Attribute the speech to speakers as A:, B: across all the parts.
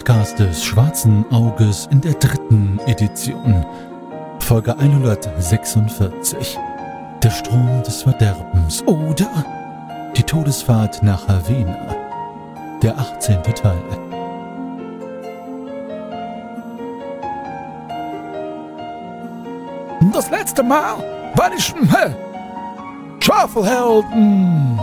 A: Podcast des Schwarzen Auges in der 3. Edition. Folge 146. Der Strom des Verderbens oder die Todesfahrt nach Havena. Der 18. Teil. Das letzte Mal war ich Schwafelhelden.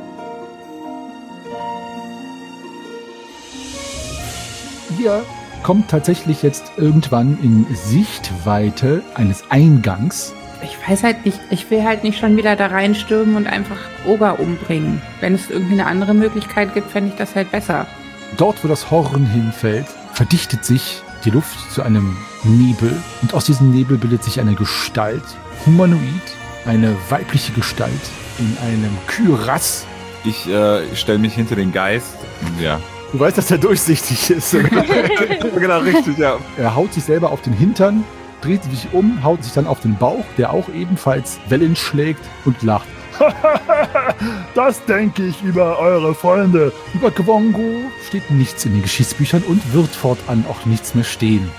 A: Ihr kommt tatsächlich jetzt irgendwann in Sichtweite eines Eingangs.
B: Ich weiß halt nicht, ich will halt nicht schon wieder da reinstürmen und einfach Oger umbringen. Wenn es irgendwie eine andere Möglichkeit gibt, fände ich das halt besser.
A: Dort, wo das Horn hinfällt, verdichtet sich die Luft zu einem Nebel. Und aus diesem Nebel bildet sich eine Gestalt, humanoid, eine weibliche Gestalt in einem Kürass.
C: Ich stelle mich hinter den Geist. Ja.
A: Du weißt, dass er durchsichtig ist.
C: Genau, richtig, ja.
A: Er haut sich selber auf den Hintern, dreht sich um, haut sich dann auf den Bauch, der auch ebenfalls Wellen schlägt und lacht. Das denke ich über eure Freunde. Über Gwongo steht nichts in den Geschichtsbüchern und wird fortan auch nichts mehr stehen.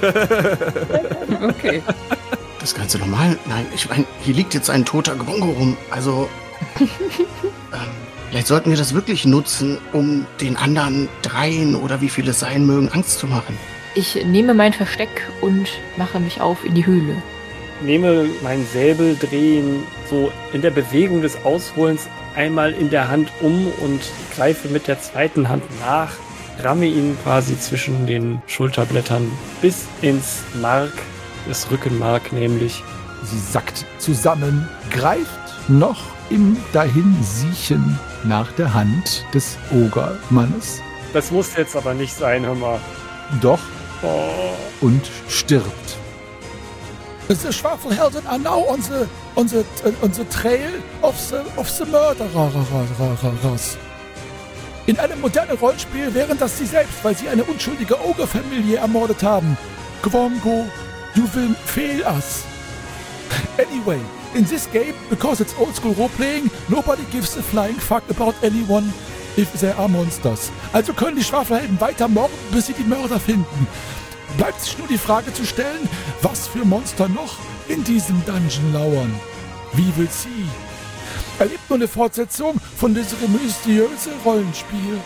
B: Okay.
D: Das Ganze normal? Nein, ich meine, hier liegt jetzt ein toter Gwongo rum. Also, vielleicht sollten wir das wirklich nutzen, um den anderen 3 oder wie viele es sein mögen, Angst zu machen.
E: Ich nehme mein Versteck und mache mich auf in die Höhle.
F: Nehme meinen Säbel, drehe ihn so in der Bewegung des Ausholens einmal in der Hand um und greife mit der zweiten Hand nach, ramme ihn quasi zwischen den Schulterblättern bis ins Mark, das Rückenmark nämlich.
A: Sie sackt zusammen, greift noch im Dahinsiechen nach der Hand des Ogermannes.
F: Das muss jetzt aber nicht sein, hör mal.
A: Doch.
F: Oh.
A: Und stirbt. The Schwafelhelden are now on the trail of the murderers. In einem modernen Rollenspiel wären das sie selbst, weil sie eine unschuldige Ogre-Familie ermordet haben. Gwongo, you will fail us. Anyway, in this game, because it's old school role-playing, nobody gives a flying fuck about anyone if there are monsters. Also können die Schwafelhelden weiter morden, bis sie die Mörder finden. Bleibt sich nur die Frage zu stellen, was für Monster noch in diesem Dungeon lauern. Wie will sie? Erlebt nur eine Fortsetzung von diesem mysteriösen Rollenspiel.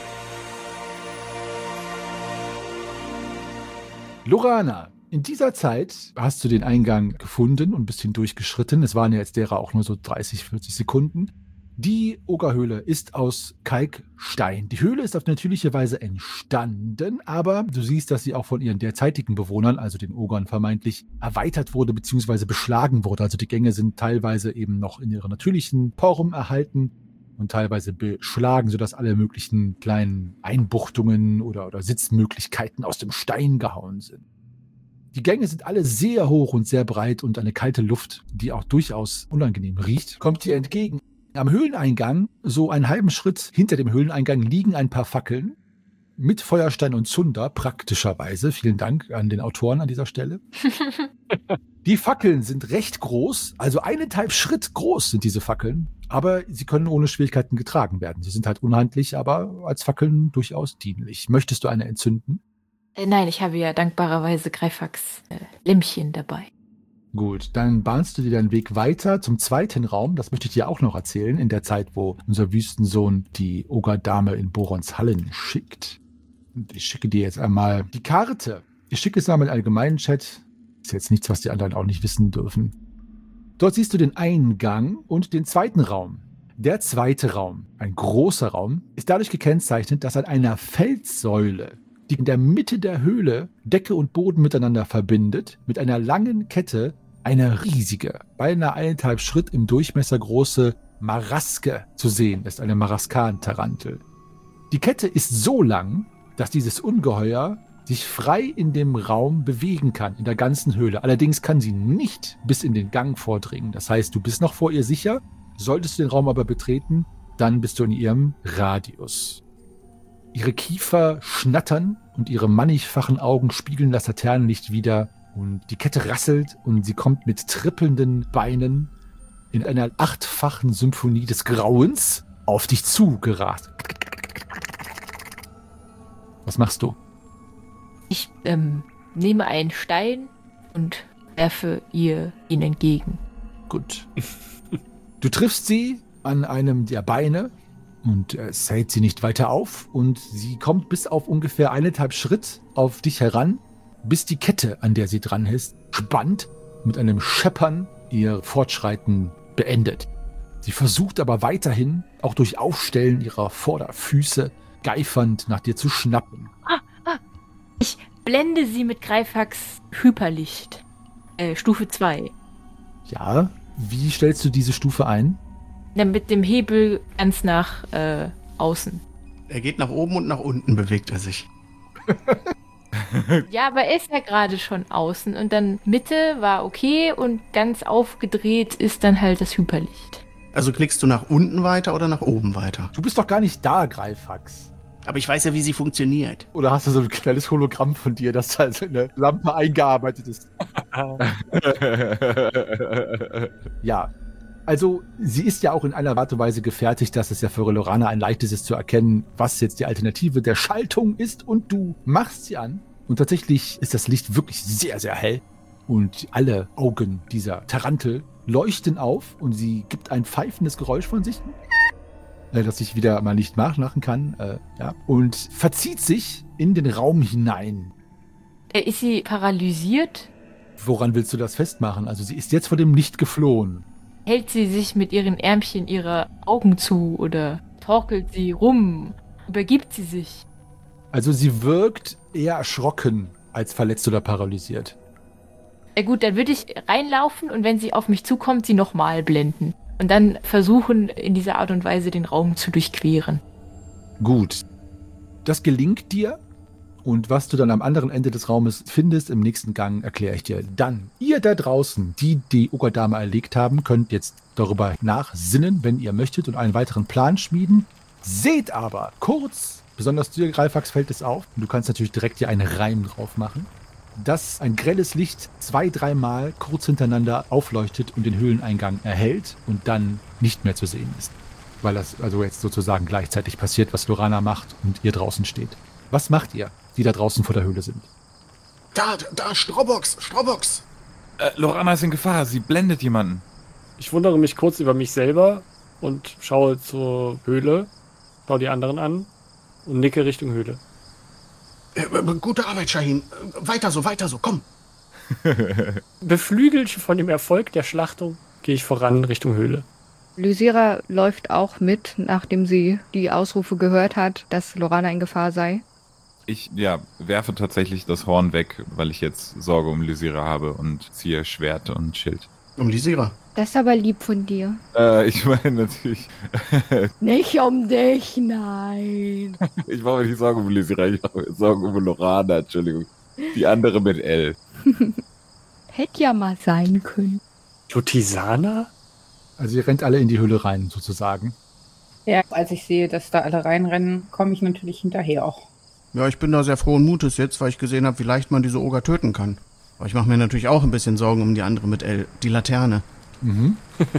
A: Lorana, in dieser Zeit hast du den Eingang gefunden und bist hindurchgeschritten. Es waren ja jetzt derer auch nur so 30, 40 Sekunden. Die Ogerhöhle ist aus Kalkstein. Die Höhle ist auf natürliche Weise entstanden, aber du siehst, dass sie auch von ihren derzeitigen Bewohnern, also den Ogern vermeintlich, erweitert wurde bzw. beschlagen wurde. Also die Gänge sind teilweise eben noch in ihrer natürlichen Form erhalten und teilweise beschlagen, sodass alle möglichen kleinen Einbuchtungen oder Sitzmöglichkeiten aus dem Stein gehauen sind. Die Gänge sind alle sehr hoch und sehr breit und eine kalte Luft, die auch durchaus unangenehm riecht, kommt dir entgegen. Am Höhleneingang, so einen halben Schritt hinter dem Höhleneingang, liegen ein paar Fackeln mit Feuerstein und Zunder, praktischerweise. Vielen Dank an den Autoren an dieser Stelle. Die Fackeln sind recht groß, also 1,5 Schritt groß sind diese Fackeln, aber sie können ohne Schwierigkeiten getragen werden. Sie sind halt unhandlich, aber als Fackeln durchaus dienlich. Möchtest du eine entzünden?
E: Nein, ich habe ja dankbarerweise Greifax Lämpchen dabei.
A: Gut, dann bahnst du dir deinen Weg weiter zum zweiten Raum. Das möchte ich dir auch noch erzählen, in der Zeit, wo unser Wüstensohn die Ogerdame in Borons Hallen schickt. Und ich schicke dir jetzt einmal die Karte. Ich schicke es einmal in den allgemeinen Chat. Ist jetzt nichts, was die anderen auch nicht wissen dürfen. Dort siehst du den Eingang und den zweiten Raum. Der zweite Raum, ein großer Raum, ist dadurch gekennzeichnet, dass an einer Felssäule, die in der Mitte der Höhle Decke und Boden miteinander verbindet, mit einer langen Kette eine riesige, beinahe 1,5 Schritt im Durchmesser große Maraske zu sehen ist, eine Maraskan-Tarantel. Die Kette ist so lang, dass dieses Ungeheuer sich frei in dem Raum bewegen kann, in der ganzen Höhle. Allerdings kann sie nicht bis in den Gang vordringen. Das heißt, du bist noch vor ihr sicher. Solltest du den Raum aber betreten, dann bist du in ihrem Radius. Ihre Kiefer schnattern und ihre mannigfachen Augen spiegeln das Laternenlicht wider. Und die Kette rasselt und sie kommt mit trippelnden Beinen in einer 8-fachen Symphonie des Grauens auf dich zugerast. Was machst du?
E: Ich nehme einen Stein und werfe ihn entgegen.
A: Gut. Du triffst sie an einem der Beine und es hält sie nicht weiter auf und sie kommt bis auf ungefähr 1,5 Schritt auf dich heran, bis die Kette, an der sie dran ist, spannt, mit einem Scheppern ihr Fortschreiten beendet. Sie versucht aber weiterhin, auch durch Aufstellen ihrer Vorderfüße, geifernd nach dir zu schnappen.
E: Ich blende sie mit Greifax Hyperlicht. Stufe 2.
A: Ja, wie stellst du diese Stufe ein?
E: Dann mit dem Hebel ganz nach außen.
D: Er geht nach oben und nach unten, bewegt er sich.
E: Ja, aber er ist ja gerade schon außen und dann Mitte war okay und ganz aufgedreht ist dann halt das Hyperlicht.
D: Also klickst du nach unten weiter oder nach oben weiter?
A: Du bist doch gar nicht da, Greifax.
D: Aber ich weiß ja, wie sie funktioniert.
A: Oder hast du so ein kleines Hologramm von dir, das da in eine Lampe eingearbeitet ist? Ja, also sie ist ja auch in einer Art und Weise gefertigt, dass es ja für Lorana ein leichtes ist zu erkennen, was jetzt die Alternative der Schaltung ist. Und du machst sie an. Und tatsächlich ist das Licht wirklich sehr, sehr hell. Und alle Augen dieser Tarantel leuchten auf und sie gibt ein pfeifendes Geräusch von sich, das ich wieder mal nicht nachmachen kann, und verzieht sich in den Raum hinein.
E: Ist sie paralysiert?
A: Woran willst du das festmachen? Also sie ist jetzt vor dem Licht geflohen.
E: Hält sie sich mit ihren Ärmchen ihre Augen zu oder torkelt sie rum? Übergibt sie sich?
A: Also sie wirkt eher erschrocken als verletzt oder paralysiert.
E: Gut, dann würde ich reinlaufen und wenn sie auf mich zukommt, sie nochmal blenden. Und dann versuchen, in dieser Art und Weise den Raum zu durchqueren.
A: Gut. Das gelingt dir. Und was du dann am anderen Ende des Raumes findest, im nächsten Gang, erkläre ich dir dann. Ihr da draußen, die Ogre-Dame erlegt haben, könnt jetzt darüber nachsinnen, wenn ihr möchtet, und einen weiteren Plan schmieden. Seht aber kurz, besonders dir, Greifax, fällt es auf, und du kannst natürlich direkt hier einen Reim drauf machen, dass ein grelles Licht 2-3 Mal kurz hintereinander aufleuchtet und den Höhleneingang erhellt und dann nicht mehr zu sehen ist. Weil das also jetzt sozusagen gleichzeitig passiert, was Lorana macht und ihr draußen steht. Was macht ihr, die da draußen vor der Höhle sind?
D: Da, Strobox!
C: Lorana ist in Gefahr, sie blendet jemanden.
F: Ich wundere mich kurz über mich selber und schaue zur Höhle, schaue die anderen an und nicke Richtung Höhle.
D: Gute Arbeit, Shahin. Weiter so, komm.
F: Beflügelt von dem Erfolg der Schlachtung gehe ich voran Richtung Höhle.
G: Lysira läuft auch mit, nachdem sie die Ausrufe gehört hat, dass Lorana in Gefahr sei.
C: Ich werfe tatsächlich das Horn weg, weil ich jetzt Sorge um Lysira habe und ziehe Schwert und Schild.
D: Um Lysira.
G: Das ist aber lieb von dir.
C: Ich meine natürlich...
G: Nicht um dich, nein.
C: Ich mache mir nicht Sorgen um Lysira, ich mache mir Sorgen um Lorana, Entschuldigung. Die andere mit L.
G: Hätte ja mal sein können.
F: Lutisana?
A: Also ihr rennt alle in die Höhle rein, sozusagen.
B: Ja, als ich sehe, dass da alle reinrennen, komme ich natürlich hinterher auch.
D: Ja, ich bin da sehr frohen Mutes jetzt, weil ich gesehen habe, wie leicht man diese Oger töten kann. Aber ich mache mir natürlich auch ein bisschen Sorgen um die andere mit L, die Laterne.
A: Mhm.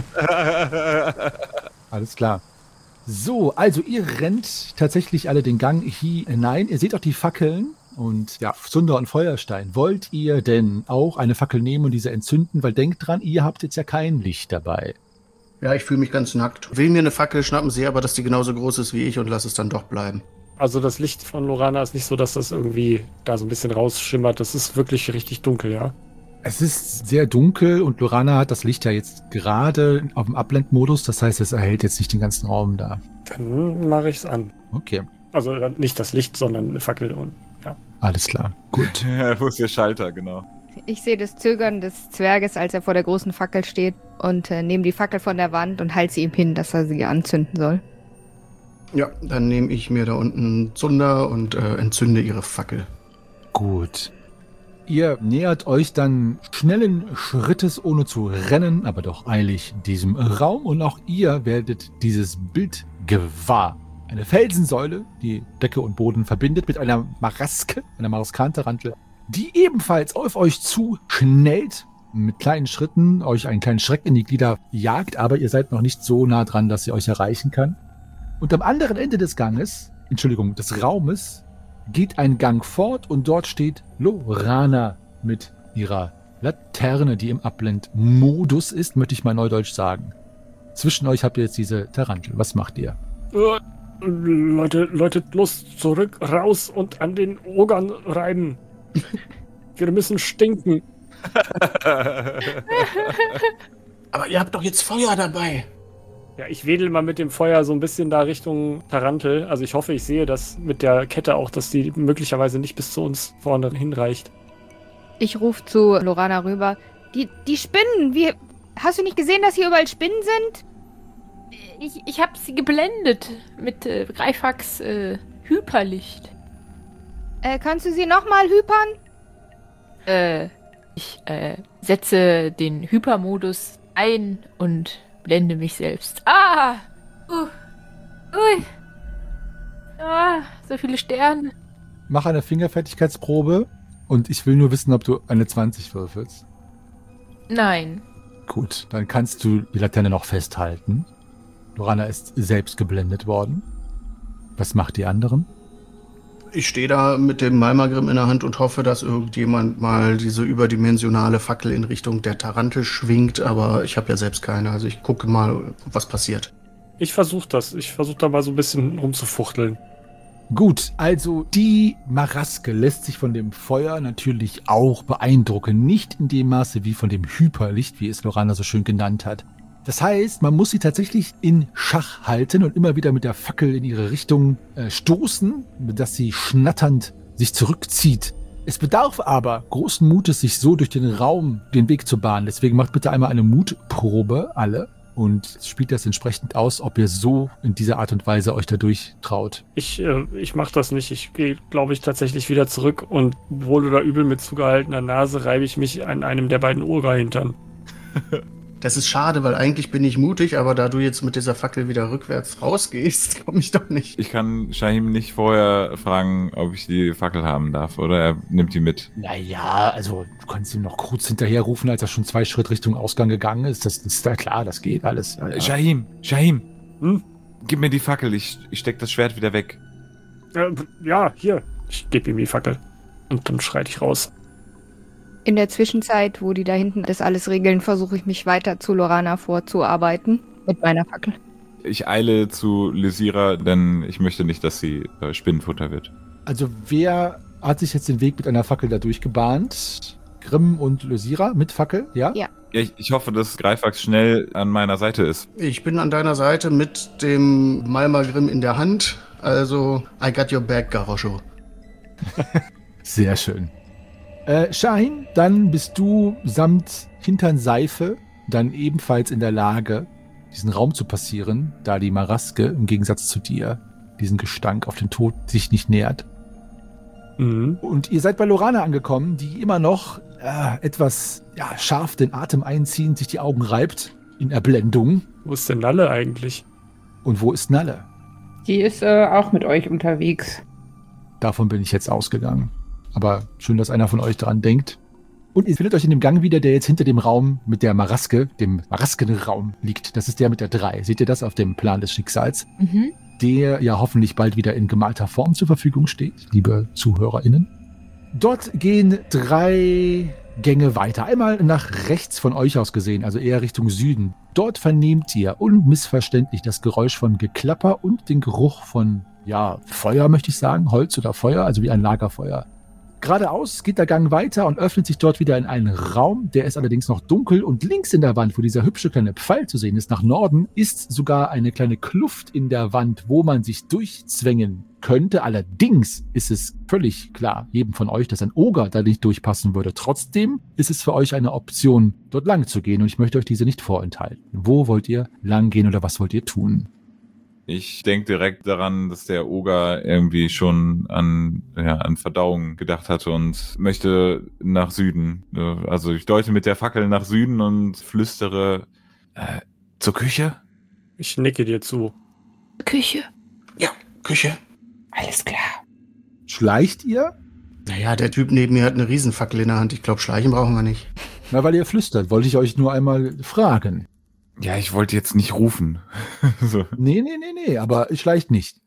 A: Alles klar. So, also ihr rennt tatsächlich alle den Gang hinein. Ihr seht auch die Fackeln und Zunder und Feuerstein. Wollt ihr denn auch eine Fackel nehmen und diese entzünden? Weil denkt dran, ihr habt jetzt ja kein Licht dabei.
D: Ja, ich fühle mich ganz nackt. Will mir eine Fackel schnappen, sehe aber, dass die genauso groß ist wie ich und lass es dann doch bleiben.
F: Also das Licht von Lorana ist nicht so, dass das irgendwie da so ein bisschen rausschimmert. Das ist wirklich richtig dunkel, ja?
A: Es ist sehr dunkel und Lorana hat das Licht ja jetzt gerade auf dem Abblendmodus. Das heißt, es erhält jetzt nicht den ganzen Raum da.
F: Dann mache ich es an.
A: Okay.
F: Also nicht das Licht, sondern eine Fackel und ja.
A: Alles klar. Gut.
C: Wo ist der Schalter, genau.
G: Ich sehe das Zögern des Zwerges, als er vor der großen Fackel steht und nehme die Fackel von der Wand und halte sie ihm hin, dass er sie anzünden soll.
D: Ja, dann nehme ich mir da unten Zunder und entzünde ihre Fackel.
A: Gut. Ihr nähert euch dann schnellen Schrittes, ohne zu rennen, aber doch eilig diesem Raum. Und auch ihr werdet dieses Bild gewahr. Eine Felsensäule, die Decke und Boden verbindet, mit einer Maraske, einer Maraskan-Tarantel, die ebenfalls auf euch zuschnellt, mit kleinen Schritten euch einen kleinen Schreck in die Glieder jagt, aber ihr seid noch nicht so nah dran, dass sie euch erreichen kann. Und am anderen Ende des Raumes, geht einen Gang fort und dort steht Lorana mit ihrer Laterne, die im Abblendmodus ist, möchte ich mal neudeutsch sagen. Zwischen euch habt ihr jetzt diese Tarantel. Was macht ihr?
F: Leute, los, zurück, raus und an den Ogern reiben. Wir müssen stinken.
D: Aber ihr habt doch jetzt Feuer dabei.
F: Ja, ich wedel mal mit dem Feuer so ein bisschen da Richtung Tarantel. Also ich hoffe, ich sehe das mit der Kette auch, dass die möglicherweise nicht bis zu uns vorne hinreicht.
G: Ich rufe zu Lorana rüber. Die Spinnen, hast du nicht gesehen, dass hier überall Spinnen sind?
E: Ich habe sie geblendet mit Greifax Hyperlicht.
G: Kannst du sie nochmal hypern?
E: Ich setze den Hypermodus ein und blende mich selbst. So viele Sterne.
A: Mach eine Fingerfertigkeitsprobe und ich will nur wissen, ob du eine 20 würfelst.
E: Nein.
A: Gut, dann kannst du die Laterne noch festhalten. Lorana ist selbst geblendet worden. Was macht die anderen?
D: Ich stehe da mit dem Malmagrim in der Hand und hoffe, dass irgendjemand mal diese überdimensionale Fackel in Richtung der Tarantel schwingt, aber ich habe ja selbst keine, also ich gucke mal, was passiert.
F: Ich versuche das. Ich versuche da mal so ein bisschen rumzufuchteln.
A: Gut, also die Maraske lässt sich von dem Feuer natürlich auch beeindrucken. Nicht in dem Maße wie von dem Hyperlicht, wie es Lorana so schön genannt hat. Das heißt, man muss sie tatsächlich in Schach halten und immer wieder mit der Fackel in ihre Richtung stoßen, dass sie schnatternd sich zurückzieht. Es bedarf aber großen Mutes, sich so durch den Raum den Weg zu bahnen. Deswegen macht bitte einmal eine Mutprobe, alle. Und spielt das entsprechend aus, ob ihr so in dieser Art und Weise euch dadurch traut.
F: Ich mache das nicht. Ich gehe, glaube ich, tatsächlich wieder zurück und wohl oder übel mit zugehaltener Nase reibe ich mich an einem der beiden Oger-Hintern.
D: Das ist schade, weil eigentlich bin ich mutig, aber da du jetzt mit dieser Fackel wieder rückwärts rausgehst, komme ich doch nicht.
C: Ich kann Shahim nicht vorher fragen, ob ich die Fackel haben darf, oder er nimmt die mit.
A: Naja, also du kannst ihm noch kurz hinterher rufen, als er schon 2 Schritte Richtung Ausgang gegangen ist. Das ist ja klar, das geht alles. Ja.
C: Shahim, gib mir die Fackel, ich steck das Schwert wieder weg.
F: Ja, hier. Ich gebe ihm die Fackel. Und dann schreite ich raus.
G: In der Zwischenzeit, wo die da hinten das alles regeln, versuche ich mich weiter zu Lorana vorzuarbeiten mit meiner Fackel.
C: Ich eile zu Lysira, denn ich möchte nicht, dass sie Spinnenfutter wird.
A: Also wer hat sich jetzt den Weg mit einer Fackel da durchgebahnt? Grimm und Lysira mit Fackel, ja?
G: Ja.
C: Ich hoffe, dass Greifax schnell an meiner Seite ist.
D: Ich bin an deiner Seite mit dem Malmagrim in der Hand, also I got your back, Garoscho.
A: Sehr schön. Shahim, dann bist du samt Hinternseife dann ebenfalls in der Lage, diesen Raum zu passieren, da die Maraske im Gegensatz zu dir diesen Gestank auf den Tod sich nicht nähert.
F: Mhm.
A: Und ihr seid bei Lorana angekommen, die immer noch etwas scharf den Atem einziehend, sich die Augen reibt in Erblendung.
F: Wo ist denn Nalle eigentlich?
A: Und wo ist Nalle?
B: Die ist auch mit euch unterwegs.
A: Davon bin ich jetzt ausgegangen. Aber schön, dass einer von euch daran denkt. Und ihr findet euch in dem Gang wieder, der jetzt hinter dem Raum mit der Maraske, dem Maraskenraum liegt. Das ist der mit der 3. Seht ihr das auf dem Plan des Schicksals?
E: Mhm.
A: Der ja hoffentlich bald wieder in gemalter Form zur Verfügung steht, liebe ZuhörerInnen. Dort gehen 3 Gänge weiter. Einmal nach rechts von euch aus gesehen, also eher Richtung Süden. Dort vernehmt ihr unmissverständlich das Geräusch von Geklapper und den Geruch von, Feuer, möchte ich sagen. Holz oder Feuer, also wie ein Lagerfeuer. Geradeaus geht der Gang weiter und öffnet sich dort wieder in einen Raum, der ist allerdings noch dunkel, und links in der Wand, wo dieser hübsche kleine Pfeil zu sehen ist, nach Norden, ist sogar eine kleine Kluft in der Wand, wo man sich durchzwängen könnte. Allerdings ist es völlig klar, jedem von euch, dass ein Oger da nicht durchpassen würde. Trotzdem ist es für euch eine Option, dort lang zu gehen, und ich möchte euch diese nicht vorenthalten. Wo wollt ihr lang gehen oder was wollt ihr tun?
C: Ich denke direkt daran, dass der Oger irgendwie schon an Verdauung gedacht hatte und möchte nach Süden. Also ich deute mit der Fackel nach Süden und flüstere zur Küche.
F: Ich nicke dir zu.
E: Küche.
D: Ja, Küche.
B: Alles klar.
A: Schleicht ihr?
D: Naja, der Typ neben mir hat eine Riesenfackel in der Hand. Ich glaube, schleichen brauchen wir nicht.
A: Na, weil ihr flüstert, wollte ich euch nur einmal fragen.
C: Ja, ich wollte jetzt nicht rufen. So.
A: Nee, aber schleicht nicht, ja?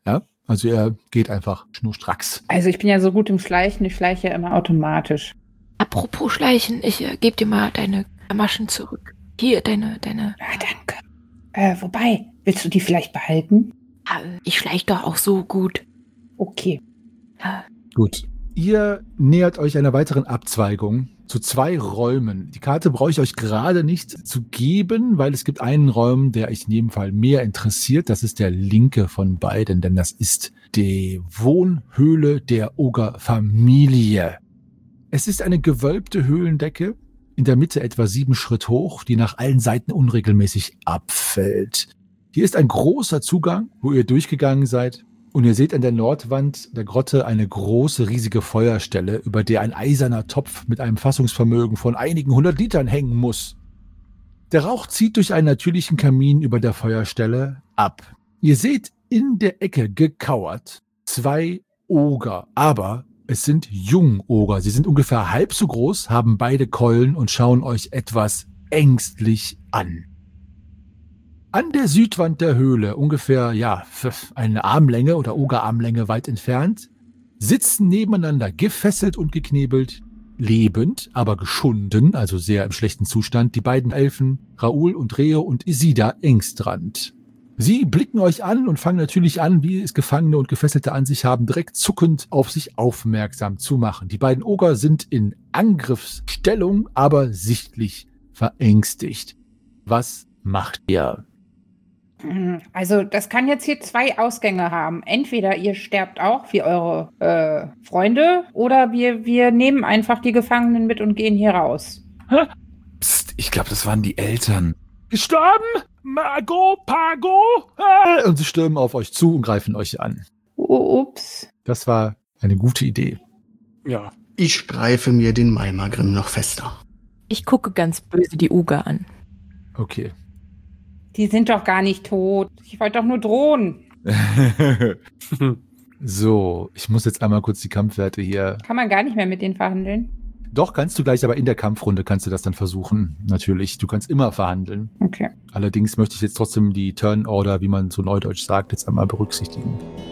A: Also er geht einfach schnurstracks.
B: Also ich bin ja so gut im Schleichen, ich schleiche ja immer automatisch.
E: Apropos Schleichen, ich gebe dir mal deine Maschen zurück. Hier, deine.
B: Ah, danke. Wobei, willst du die vielleicht behalten?
E: Ich schleich doch auch so gut.
B: Okay.
A: Gut. Ihr nähert euch einer weiteren Abzweigung zu 2 Räumen. Die Karte brauche ich euch gerade nicht zu geben, weil es gibt einen Raum, der euch in jedem Fall mehr interessiert. Das ist der linke von beiden, denn das ist die Wohnhöhle der Oger-Familie. Es ist eine gewölbte Höhlendecke, in der Mitte etwa 7 Schritt hoch, die nach allen Seiten unregelmäßig abfällt. Hier ist ein großer Zugang, wo ihr durchgegangen seid. Und ihr seht an der Nordwand der Grotte eine große, riesige Feuerstelle, über der ein eiserner Topf mit einem Fassungsvermögen von einigen 100 Litern hängen muss. Der Rauch zieht durch einen natürlichen Kamin über der Feuerstelle ab. Ihr seht in der Ecke gekauert 2 Oger, aber es sind Jungoger. Sie sind ungefähr halb so groß, haben beide Keulen und schauen euch etwas ängstlich an. An der Südwand der Höhle, ungefähr eine Armlänge oder Ogerarmlänge weit entfernt, sitzen nebeneinander gefesselt und geknebelt, lebend, aber geschunden, also sehr im schlechten Zustand, die beiden Elfen Raoul und Reo und Isida Engstrand. Sie blicken euch an und fangen natürlich an, wie es Gefangene und Gefesselte an sich haben, direkt zuckend auf sich aufmerksam zu machen. Die beiden Oger sind in Angriffsstellung, aber sichtlich verängstigt. Was macht ihr?
B: Also das kann jetzt hier 2 Ausgänge haben. Entweder ihr sterbt auch wie eure Freunde oder wir nehmen einfach die Gefangenen mit und gehen hier raus.
C: Psst, ich glaube, das waren die Eltern.
A: Gestorben? Margot, Pago? Und sie stürmen auf euch zu und greifen euch an.
B: Ups.
A: Das war eine gute Idee.
F: Ja.
D: Ich greife mir den Malmagrim noch fester.
E: Ich gucke ganz böse die Uga an.
A: Okay.
B: Die sind doch gar nicht tot. Ich wollte doch nur drohen.
A: So, ich muss jetzt einmal kurz die Kampfwerte hier.
B: Kann man gar nicht mehr mit denen verhandeln?
A: Doch, kannst du gleich, aber in der Kampfrunde kannst du das dann versuchen. Natürlich, du kannst immer verhandeln.
B: Okay.
A: Allerdings möchte ich jetzt trotzdem die Turn-Order, wie man so neudeutsch sagt, jetzt einmal berücksichtigen.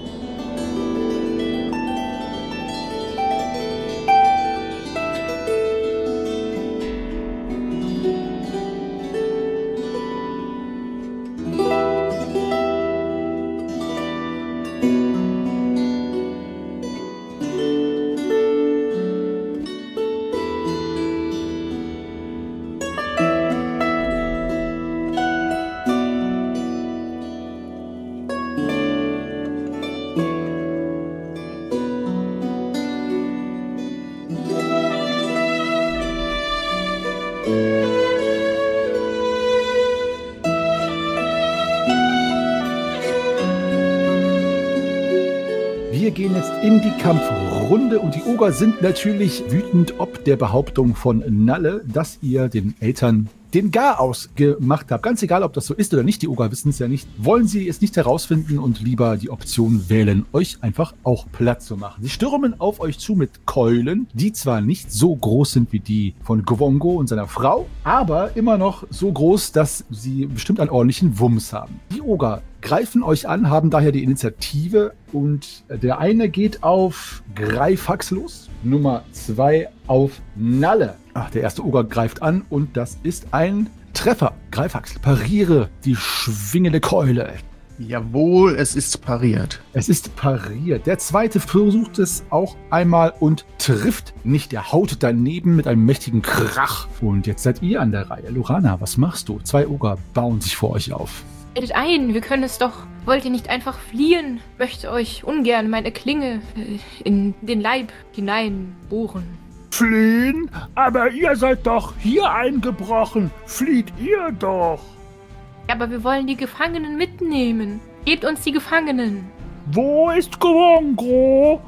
A: Wir gehen jetzt in die Kampfrunde und die Oger sind natürlich wütend ob der Behauptung von Nalle, dass ihr den Eltern den Garaus gemacht habt. Ganz egal, ob das so ist oder nicht, die Oger wissen es ja nicht. Wollen sie es nicht herausfinden und lieber die Option wählen, euch einfach auch platt zu machen. Sie stürmen auf euch zu mit Keulen, die zwar nicht so groß sind wie die von Gwongo und seiner Frau, aber immer noch so groß, dass sie bestimmt einen ordentlichen Wumms haben. Die Oger greifen euch an, haben daher die Initiative und der eine geht auf Greifax los, Nummer 2 auf Nalle. Ach, der erste Oger greift an und das ist ein Treffer. Greifax, pariere die schwingende Keule.
D: Jawohl, es ist pariert.
A: Es ist pariert. Der zweite versucht es auch einmal und trifft nicht. Er haut daneben mit einem mächtigen Krach. Und jetzt seid ihr an der Reihe. Lorana, was machst du? 2 Oger bauen sich vor euch auf.
E: Tretet ein, wir können es doch. Wollt ihr nicht einfach fliehen? Möchte euch ungern meine Klinge in den Leib hineinbohren.
A: Fliehen? Aber ihr seid doch hier eingebrochen. Flieht ihr doch.
E: Ja, aber wir wollen die Gefangenen mitnehmen. Gebt uns die Gefangenen.
A: Wo ist Gwongo?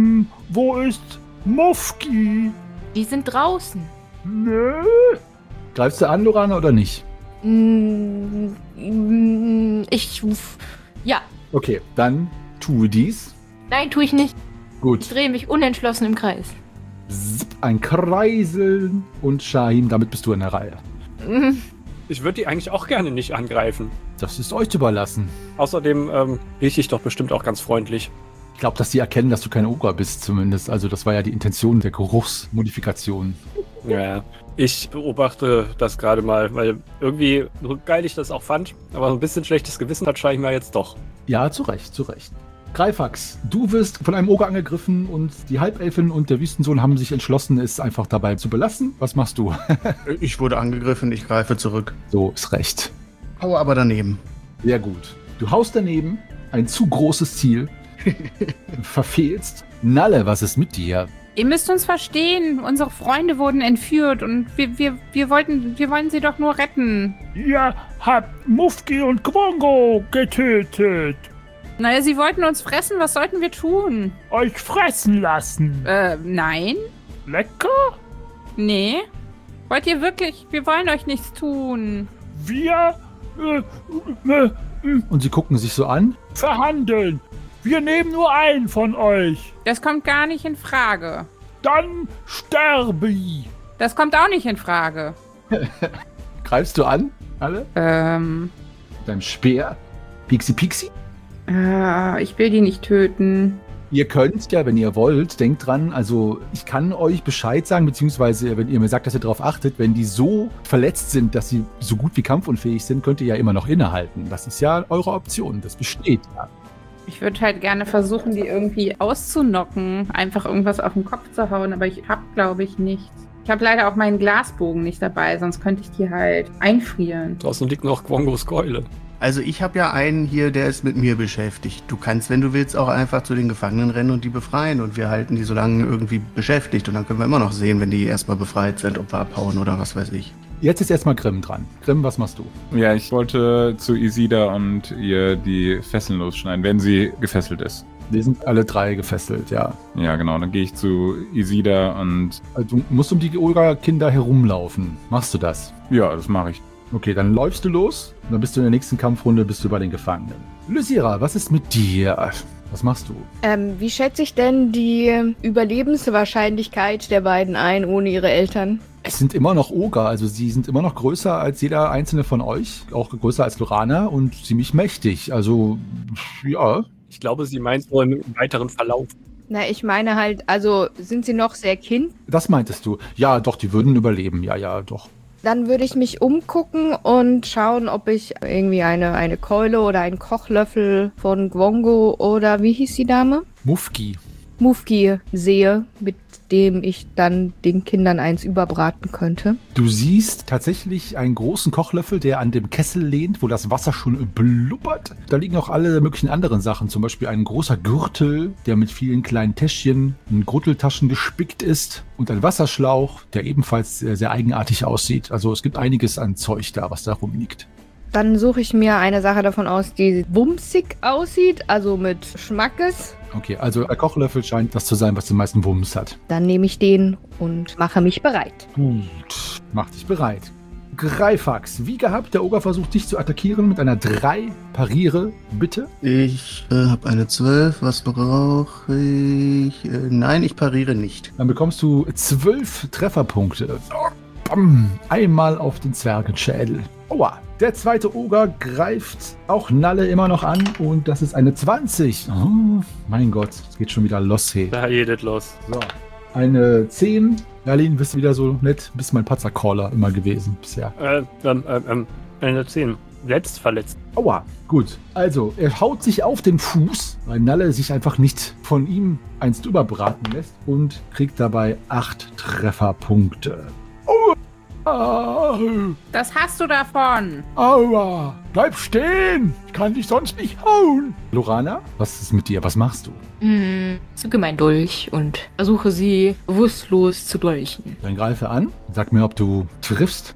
A: Wo ist Mufki?
E: Die sind draußen.
A: Nö. Greifst du an, Lorana, oder nicht?
E: Ja.
A: Okay, dann tue dies.
E: Nein, tue ich nicht.
A: Gut.
E: Ich drehe mich unentschlossen im Kreis.
A: Ein Kreiseln und Shahim, damit bist du in der Reihe.
F: Ich würde die eigentlich auch gerne nicht angreifen.
A: Das ist euch überlassen.
F: Außerdem rieche ich doch bestimmt auch ganz freundlich.
A: Ich glaube, dass die erkennen, dass du kein Oger bist zumindest. Also das war ja die Intention der Geruchsmodifikation.
F: Ja, ich beobachte das gerade mal, weil irgendwie so geil ich das auch fand, aber ein bisschen schlechtes Gewissen hat scheinbar jetzt doch.
A: Ja, zu Recht, zu Recht. Greifax, du wirst von einem Oger angegriffen und die Halbelfin und der Wüstensohn haben sich entschlossen, es einfach dabei zu belassen. Was machst du?
D: Ich wurde angegriffen, ich greife zurück.
A: So, ist recht.
D: Hau aber daneben.
A: Sehr gut. Du haust daneben, ein zu großes Ziel, verfehlst. Nalle, was ist mit dir?
B: Ihr müsst uns verstehen. Unsere Freunde wurden entführt und wir wollen sie doch nur retten.
H: Ihr habt Mufki und Gwongo getötet.
B: Naja, sie wollten uns fressen. Was sollten wir tun?
H: Euch fressen lassen.
B: Nein.
H: Lecker?
B: Nee. Wollt ihr wirklich? Wir wollen euch nichts tun.
H: Wir
A: Und sie gucken sich so an.
H: verhandeln. Wir nehmen nur einen von euch.
B: Das kommt gar nicht in Frage.
H: Dann sterbe ich.
B: Das kommt auch nicht in Frage.
A: Greifst du an, alle? Mit deinem Speer. Pixi Pixi?
B: Ich will die nicht töten.
A: Ihr könnt ja, wenn ihr wollt, denkt dran, also ich kann euch Bescheid sagen, beziehungsweise wenn ihr mir sagt, dass ihr darauf achtet, wenn die so verletzt sind, dass sie so gut wie kampfunfähig sind, könnt ihr ja immer noch innehalten. Das ist ja eure Option, das besteht ja.
B: Ich würde halt gerne versuchen, die irgendwie auszunocken. Einfach irgendwas auf den Kopf zu hauen, aber ich hab, glaube ich, nichts. Ich habe leider auch meinen Glasbogen nicht dabei, sonst könnte ich die halt einfrieren.
F: Draußen liegt noch Gwongos Keule.
D: Also ich habe ja einen hier, der ist mit mir beschäftigt. Du kannst, wenn du willst, auch einfach zu den Gefangenen rennen und die befreien. Und wir halten die so lange irgendwie beschäftigt. Und dann können wir immer noch sehen, wenn die erstmal befreit sind, ob wir abhauen oder was weiß ich.
A: Jetzt ist erstmal Grimm dran. Grimm, was machst du?
C: Ja, ich wollte zu Isida und ihr die Fesseln losschneiden, wenn sie gefesselt ist.
A: Wir sind alle drei gefesselt, ja.
C: Ja, genau. Dann gehe ich zu Isida und
A: Also, du musst um die Oger-Kinder herumlaufen. Machst du das?
C: ja, das mache ich.
A: Okay, dann läufst du los. Und dann bist du in der nächsten Kampfrunde bist du bei den Gefangenen. Lysira, was ist mit dir? Was machst du?
G: Wie schätze ich denn die Überlebenswahrscheinlichkeit der beiden ein, ohne ihre Eltern?
A: Es sind immer noch Oger, also sie sind immer noch größer als jeder einzelne von euch. Auch größer als Lorana und ziemlich mächtig. Also, ja.
F: Ich glaube, sie meint nur im weiteren Verlauf.
G: Na, ich meine halt, also sind sie noch sehr kind?
A: Das meintest du. Ja, doch, die würden überleben. Ja, ja, doch.
G: Dann würde ich mich umgucken und schauen, ob ich irgendwie eine Keule oder einen Kochlöffel von Gwongo oder wie hieß die Dame?
A: Mufki.
G: Mufki sehe, mit dem ich dann den Kindern eins überbraten könnte.
A: Du siehst tatsächlich einen großen Kochlöffel, der an dem Kessel lehnt, wo das Wasser schon blubbert. Da liegen auch alle möglichen anderen Sachen, zum Beispiel ein großer Gürtel, der mit vielen kleinen Täschchen und Gürteltaschen gespickt ist und ein Wasserschlauch, der ebenfalls sehr, sehr eigenartig aussieht. Also es gibt einiges an Zeug da, was da rumliegt.
G: Dann suche ich mir eine Sache davon aus, die wumsig aussieht, also mit Schmackes.
A: Okay, also der Kochlöffel scheint das zu sein, was den meisten Wumms hat.
G: Dann nehme ich den und mache mich bereit.
A: Gut, mach dich bereit. Greifax, wie gehabt, der Oger versucht dich zu attackieren mit einer 3. Pariere, bitte.
D: Ich habe eine 12. Was brauche ich? Nein, ich pariere nicht.
A: Dann bekommst du 12 Trefferpunkte. Bam, einmal auf den Zwergenschädel. Aua. Der zweite Oger greift auch Nalle immer noch an und das ist eine 20. Oh, mein Gott, es geht schon wieder los, hey.
F: Da geht es los.
A: So, eine 10. Merlin, bist du wieder so nett? Bist mein Patzer-Caller immer gewesen bisher.
F: Eine 10. Selbst verletzt.
A: Aua, gut. Also, er haut sich auf den Fuß, weil Nalle sich einfach nicht von ihm einst überbraten lässt und kriegt dabei 8 Trefferpunkte. Aua!
B: Das hast du davon.
H: Aua, bleib stehen. Ich kann dich sonst nicht hauen.
A: Lorana, was ist mit dir? Was machst du?
E: Zücke mein Dolch und versuche sie bewusstlos zu dolchen.
A: Dann greife an. Sag mir, ob du triffst.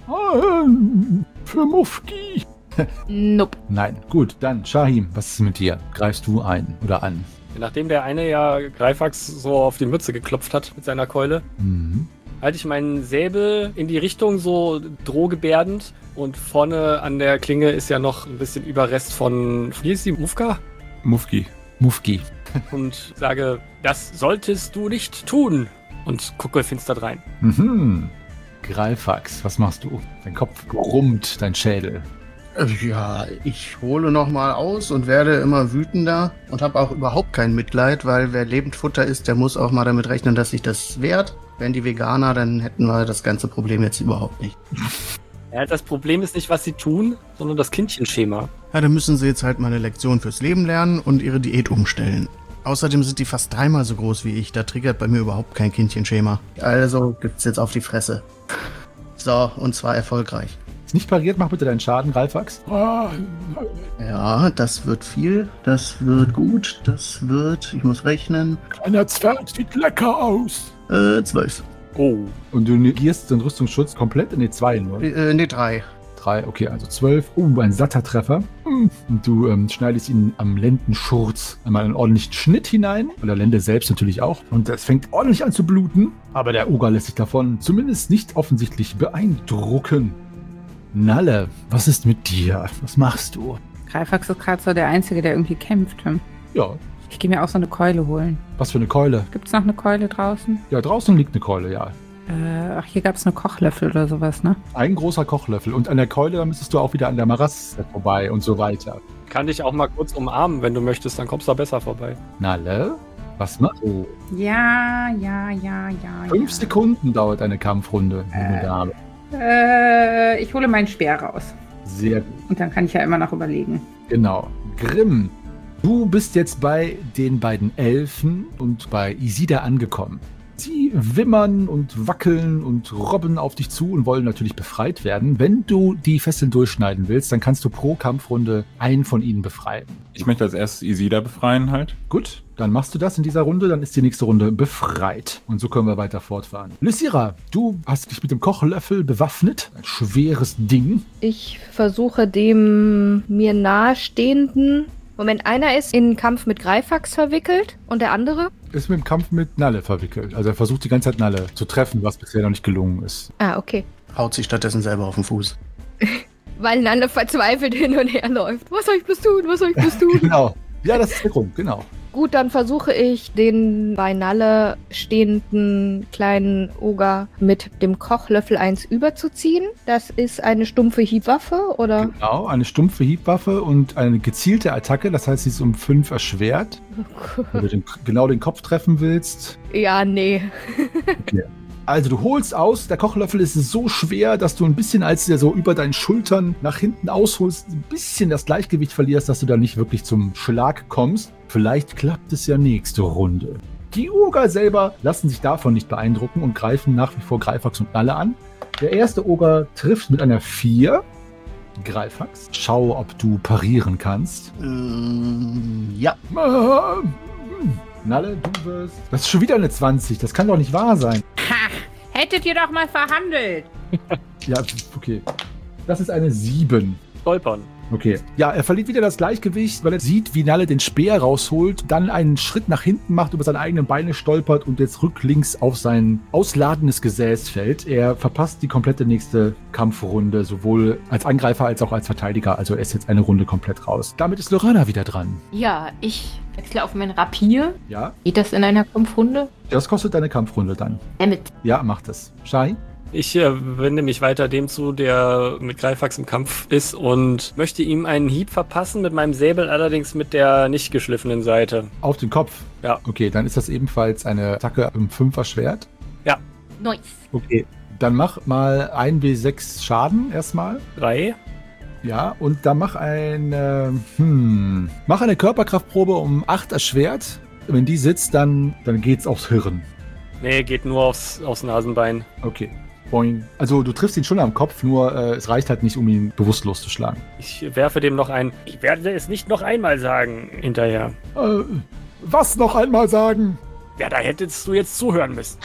H: Für Mufki.
E: Nope.
A: Nein. Gut, dann Shahim, was ist mit dir? Greifst du ein oder an?
F: Nachdem der eine ja Greifax so auf die Mütze geklopft hat mit seiner Keule, halte ich meinen Säbel in die Richtung so drohgebärdend und vorne an der Klinge ist ja noch ein bisschen Überrest von, wie ist die, Mufka?
C: Mufki.
A: Mufki.
F: Und sage, das solltest du nicht tun und gucke finster rein.
A: Greifax, was machst du? Dein Kopf brummt, dein Schädel.
D: Ja, ich hole nochmal aus und werde immer wütender und habe auch überhaupt kein Mitleid, weil wer Lebendfutter ist, der muss auch mal damit rechnen, dass sich das wehrt. Wären die Veganer, dann hätten wir das ganze Problem jetzt überhaupt nicht.
F: Ja, das Problem ist nicht, was sie tun, sondern das Kindchenschema.
D: Ja, dann müssen sie jetzt halt mal eine Lektion fürs Leben lernen und ihre Diät umstellen. Außerdem sind die fast 3-mal so groß wie ich, da triggert bei mir überhaupt kein Kindchenschema. Also gibt's jetzt auf die Fresse. So, und zwar erfolgreich.
A: Ist nicht pariert, mach bitte deinen Schaden, Greifax.
D: Ja, das wird viel, das wird gut, das wird, ich muss rechnen,
H: Kleiner Zwerg sieht lecker aus.
D: 12.
F: Oh.
A: Und du negierst den Rüstungsschutz komplett in die 2 nur.
D: Nee, 3.
A: 3, okay, also 12. Ein satter Treffer. Und du schneidest ihn am Lendenschurz einmal einen ordentlichen Schnitt hinein. Und der Lende selbst natürlich auch. Und es fängt ordentlich an zu bluten. Aber der Oger lässt sich davon zumindest nicht offensichtlich beeindrucken. Nalle, was ist mit dir? Was machst du?
B: Greifax ist gerade so der Einzige, der irgendwie kämpft.
A: Ja,
B: Ich gehe mir auch so eine Keule holen.
A: was für eine Keule?
B: Gibt's noch eine Keule draußen?
A: Ja, draußen liegt eine Keule, ja.
B: Hier gab's eine Kochlöffel oder sowas, ne?
A: Ein großer Kochlöffel. Und an der Keule, da müsstest du auch wieder an der Marasse vorbei und so weiter.
F: Kann dich auch mal kurz umarmen, wenn du möchtest, dann kommst du da besser vorbei.
A: Nalle, was machst du?
B: Ja.
A: 5 Sekunden dauert eine Kampfrunde, junge Dame.
B: Ich hole meinen Speer raus.
A: Sehr gut.
B: Und dann kann ich ja immer noch überlegen.
A: Genau. Grimm, du bist jetzt bei den beiden Elfen und bei Isida angekommen. Sie wimmern und wackeln und robben auf dich zu und wollen natürlich befreit werden. Wenn du die Fesseln durchschneiden willst, dann kannst du pro Kampfrunde einen von ihnen befreien.
C: Ich möchte als erstes Isida befreien halt.
A: Gut, dann machst du das in dieser Runde, dann ist die nächste Runde befreit. Und so können wir weiter fortfahren. Lysira, du hast dich mit dem Kochlöffel bewaffnet. Ein schweres Ding.
G: Ich versuche dem mir nahestehenden... Moment, einer ist in einen Kampf mit Greifax verwickelt und der andere?
A: Ist mit dem Kampf mit Nalle verwickelt. Also er versucht die ganze Zeit Nalle zu treffen, was bisher noch nicht gelungen ist.
G: Ah, okay.
D: Haut sich stattdessen selber auf den Fuß.
G: Weil Nalle verzweifelt hin und her läuft. Was soll ich bloß tun? Was soll ich bloß tun?
A: Genau. Ja, das ist der Grund, genau.
G: Gut, dann versuche ich, den bei Nalle stehenden kleinen Oger mit dem Kochlöffel 1 überzuziehen. Das ist eine stumpfe Hiebwaffe, oder?
A: Genau, eine stumpfe Hiebwaffe und eine gezielte Attacke. Das heißt, sie ist um 5 erschwert. Wenn du genau den Kopf treffen willst.
G: Ja, nee.
A: Okay. Also du holst aus, der Kochlöffel ist so schwer, dass du ein bisschen, als du so über deinen Schultern nach hinten ausholst, ein bisschen das Gleichgewicht verlierst, dass du da nicht wirklich zum Schlag kommst. Vielleicht klappt es ja nächste Runde. Die Oger selber lassen sich davon nicht beeindrucken und greifen nach wie vor Greifax und Nalle an. Der erste Oger trifft mit einer 4. Greifax. Schau, ob du parieren kannst.
D: Ja.
A: Nalle, du wirst... Das ist schon wieder eine 20. Das kann doch nicht wahr sein.
B: Ha! Hättet ihr doch mal verhandelt.
A: Ja, okay. Das ist eine 7.
F: Stolpern.
A: Okay. Ja, er verliert wieder das Gleichgewicht, weil er sieht, wie Nalle den Speer rausholt, dann einen Schritt nach hinten macht, über seine eigenen Beine stolpert und jetzt rücklings auf sein ausladendes Gesäß fällt. Er verpasst die komplette nächste Kampfrunde, sowohl als Angreifer als auch als Verteidiger. Also er ist jetzt eine Runde komplett raus. Damit ist Lorana wieder dran.
E: Ja, ich wechsle auf mein Rapier.
A: Ja,
E: Geht das in einer Kampfrunde?
A: das kostet deine Kampfrunde dann.
E: Damit.
A: Ja, mach das. Shai?
F: Ich wende mich weiter dem zu, der mit Greifax im Kampf ist und möchte ihm einen Hieb verpassen, mit meinem Säbel allerdings mit der nicht geschliffenen Seite.
A: Auf den Kopf?
F: Ja.
A: Okay, dann ist das ebenfalls eine Attacke im 5er Schwert.
E: Nice.
A: Okay, dann mach mal 1W6 Schaden erstmal.
F: 3.
A: Ja, und dann mach mach eine Körperkraftprobe um 8 erschwert. Wenn die sitzt, dann geht's aufs Hirn.
F: Nee, geht nur aufs Nasenbein.
A: Okay. Boing. Also du triffst ihn schon am Kopf, nur es reicht halt nicht, um ihn bewusstlos zu schlagen.
F: Ich werfe dem noch ein, ich werde es nicht noch einmal sagen, hinterher.
A: Was noch einmal sagen?
F: Ja, da hättest du jetzt zuhören müssen.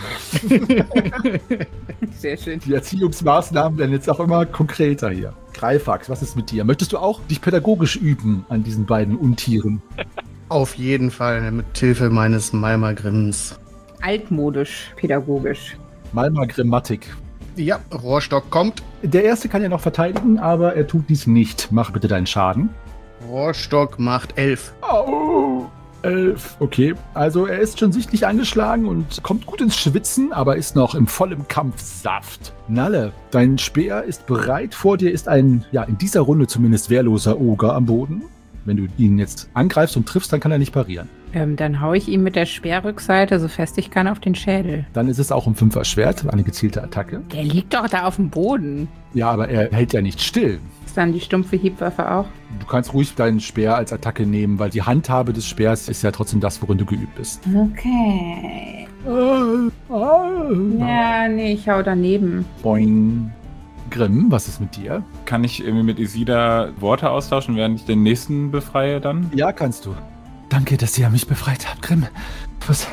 B: Sehr schön.
A: Die Erziehungsmaßnahmen werden jetzt auch immer konkreter hier. Greifax, was ist mit dir? Möchtest du auch dich pädagogisch üben an diesen beiden Untieren?
D: Auf jeden Fall mit Hilfe meines Malmagrimms.
B: Altmodisch, pädagogisch.
A: Malma Grammatik.
D: Ja, Rohrstock kommt.
A: Der erste kann ja noch verteidigen, aber er tut dies nicht. Mach bitte deinen Schaden.
D: Rohrstock macht 11.
A: Au! 11. Okay, also er ist schon sichtlich angeschlagen und kommt gut ins Schwitzen, aber ist noch im vollen Kampfsaft. Nalle, dein Speer ist bereit. Vor dir ist ein, ja, in dieser Runde zumindest wehrloser Oger am Boden. Wenn du ihn jetzt angreifst und triffst, dann kann er nicht parieren.
B: Dann haue ich ihm mit der Speerrückseite so fest ich kann auf den Schädel.
A: Dann ist es auch ein 5er Schwert, eine gezielte Attacke.
B: Der liegt doch da auf dem Boden.
A: Ja, aber er hält ja nicht still.
B: Ist dann die stumpfe Hiebwaffe auch?
A: Du kannst ruhig deinen Speer als Attacke nehmen, weil die Handhabe des Speers ist ja trotzdem das, worin du geübt bist.
B: Okay. Ja, nee, ich hau daneben.
A: Boing. Grimm, was ist mit dir?
C: Kann ich irgendwie mit Isida Worte austauschen, während ich den nächsten befreie dann?
A: Ja, kannst du. Danke, dass ihr mich befreit habt, Grimm. Was?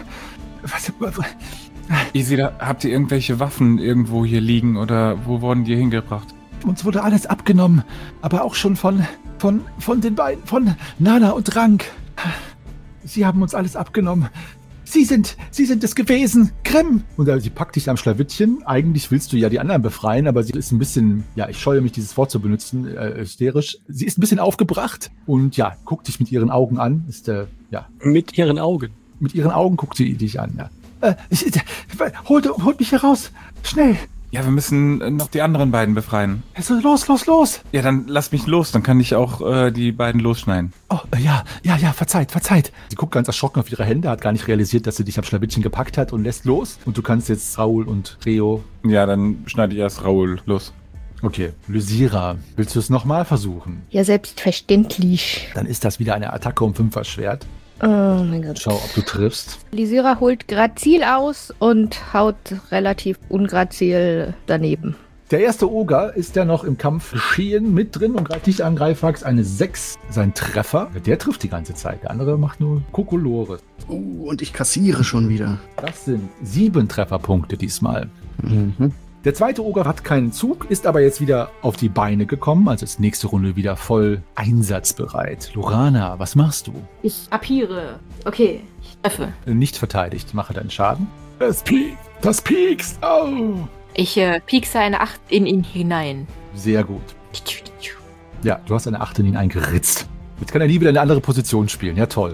C: Isida, habt ihr irgendwelche Waffen irgendwo hier liegen oder wo wurden die hingebracht?
A: Uns wurde alles abgenommen, aber auch schon von den beiden, von Nana und Rank. Sie haben uns alles abgenommen. Sie sind es gewesen, Grimm! Und sie packt dich am Schlawittchen. Eigentlich willst du ja die anderen befreien, aber sie ist ein bisschen, ja, ich scheue mich, dieses Wort zu benutzen, hysterisch. Sie ist ein bisschen aufgebracht und ja, guckt dich mit ihren Augen an.
F: Mit ihren Augen?
A: Mit ihren Augen guckt sie dich an, ja. Holt mich heraus! Schnell!
C: Ja, wir müssen noch die anderen beiden befreien.
A: Also los!
C: Ja, dann lass mich los, dann kann ich auch die beiden losschneiden.
A: Oh, ja, verzeiht. Sie guckt ganz erschrocken auf ihre Hände, hat gar nicht realisiert, dass sie dich am Schlawittchen gepackt hat und lässt los. Und du kannst jetzt Raoul und Reo...
C: Ja, dann schneide ich erst Raoul los.
A: Okay, Lysira, willst du es nochmal versuchen?
G: Ja, selbstverständlich.
A: Dann ist das wieder eine Attacke um 5er Schwert.
G: Oh mein Gott.
A: Schau, ob du triffst.
G: Lysira holt grazil aus und haut relativ ungrazil daneben.
A: Der erste Oger ist ja noch im Kampf geschehen mit drin und greift dich an, Greifax. Eine 6, sein Treffer. Der trifft die ganze Zeit. Der andere macht nur Kokolore.
D: Und ich kassiere schon wieder.
A: Das sind 7 Trefferpunkte diesmal.
D: Mhm.
A: Der zweite Oger hat keinen Zug, ist aber jetzt wieder auf die Beine gekommen, also ist nächste Runde wieder voll einsatzbereit. Lorana, was machst du?
E: Ich abhiere. Okay, ich treffe.
A: Nicht verteidigt, mache deinen Schaden. Das piekst, oh!
E: Ich piekse eine 8 in ihn hinein.
A: Sehr gut. Ja, du hast eine 8 in ihn eingeritzt. Jetzt kann er nie wieder eine andere Position spielen, ja toll.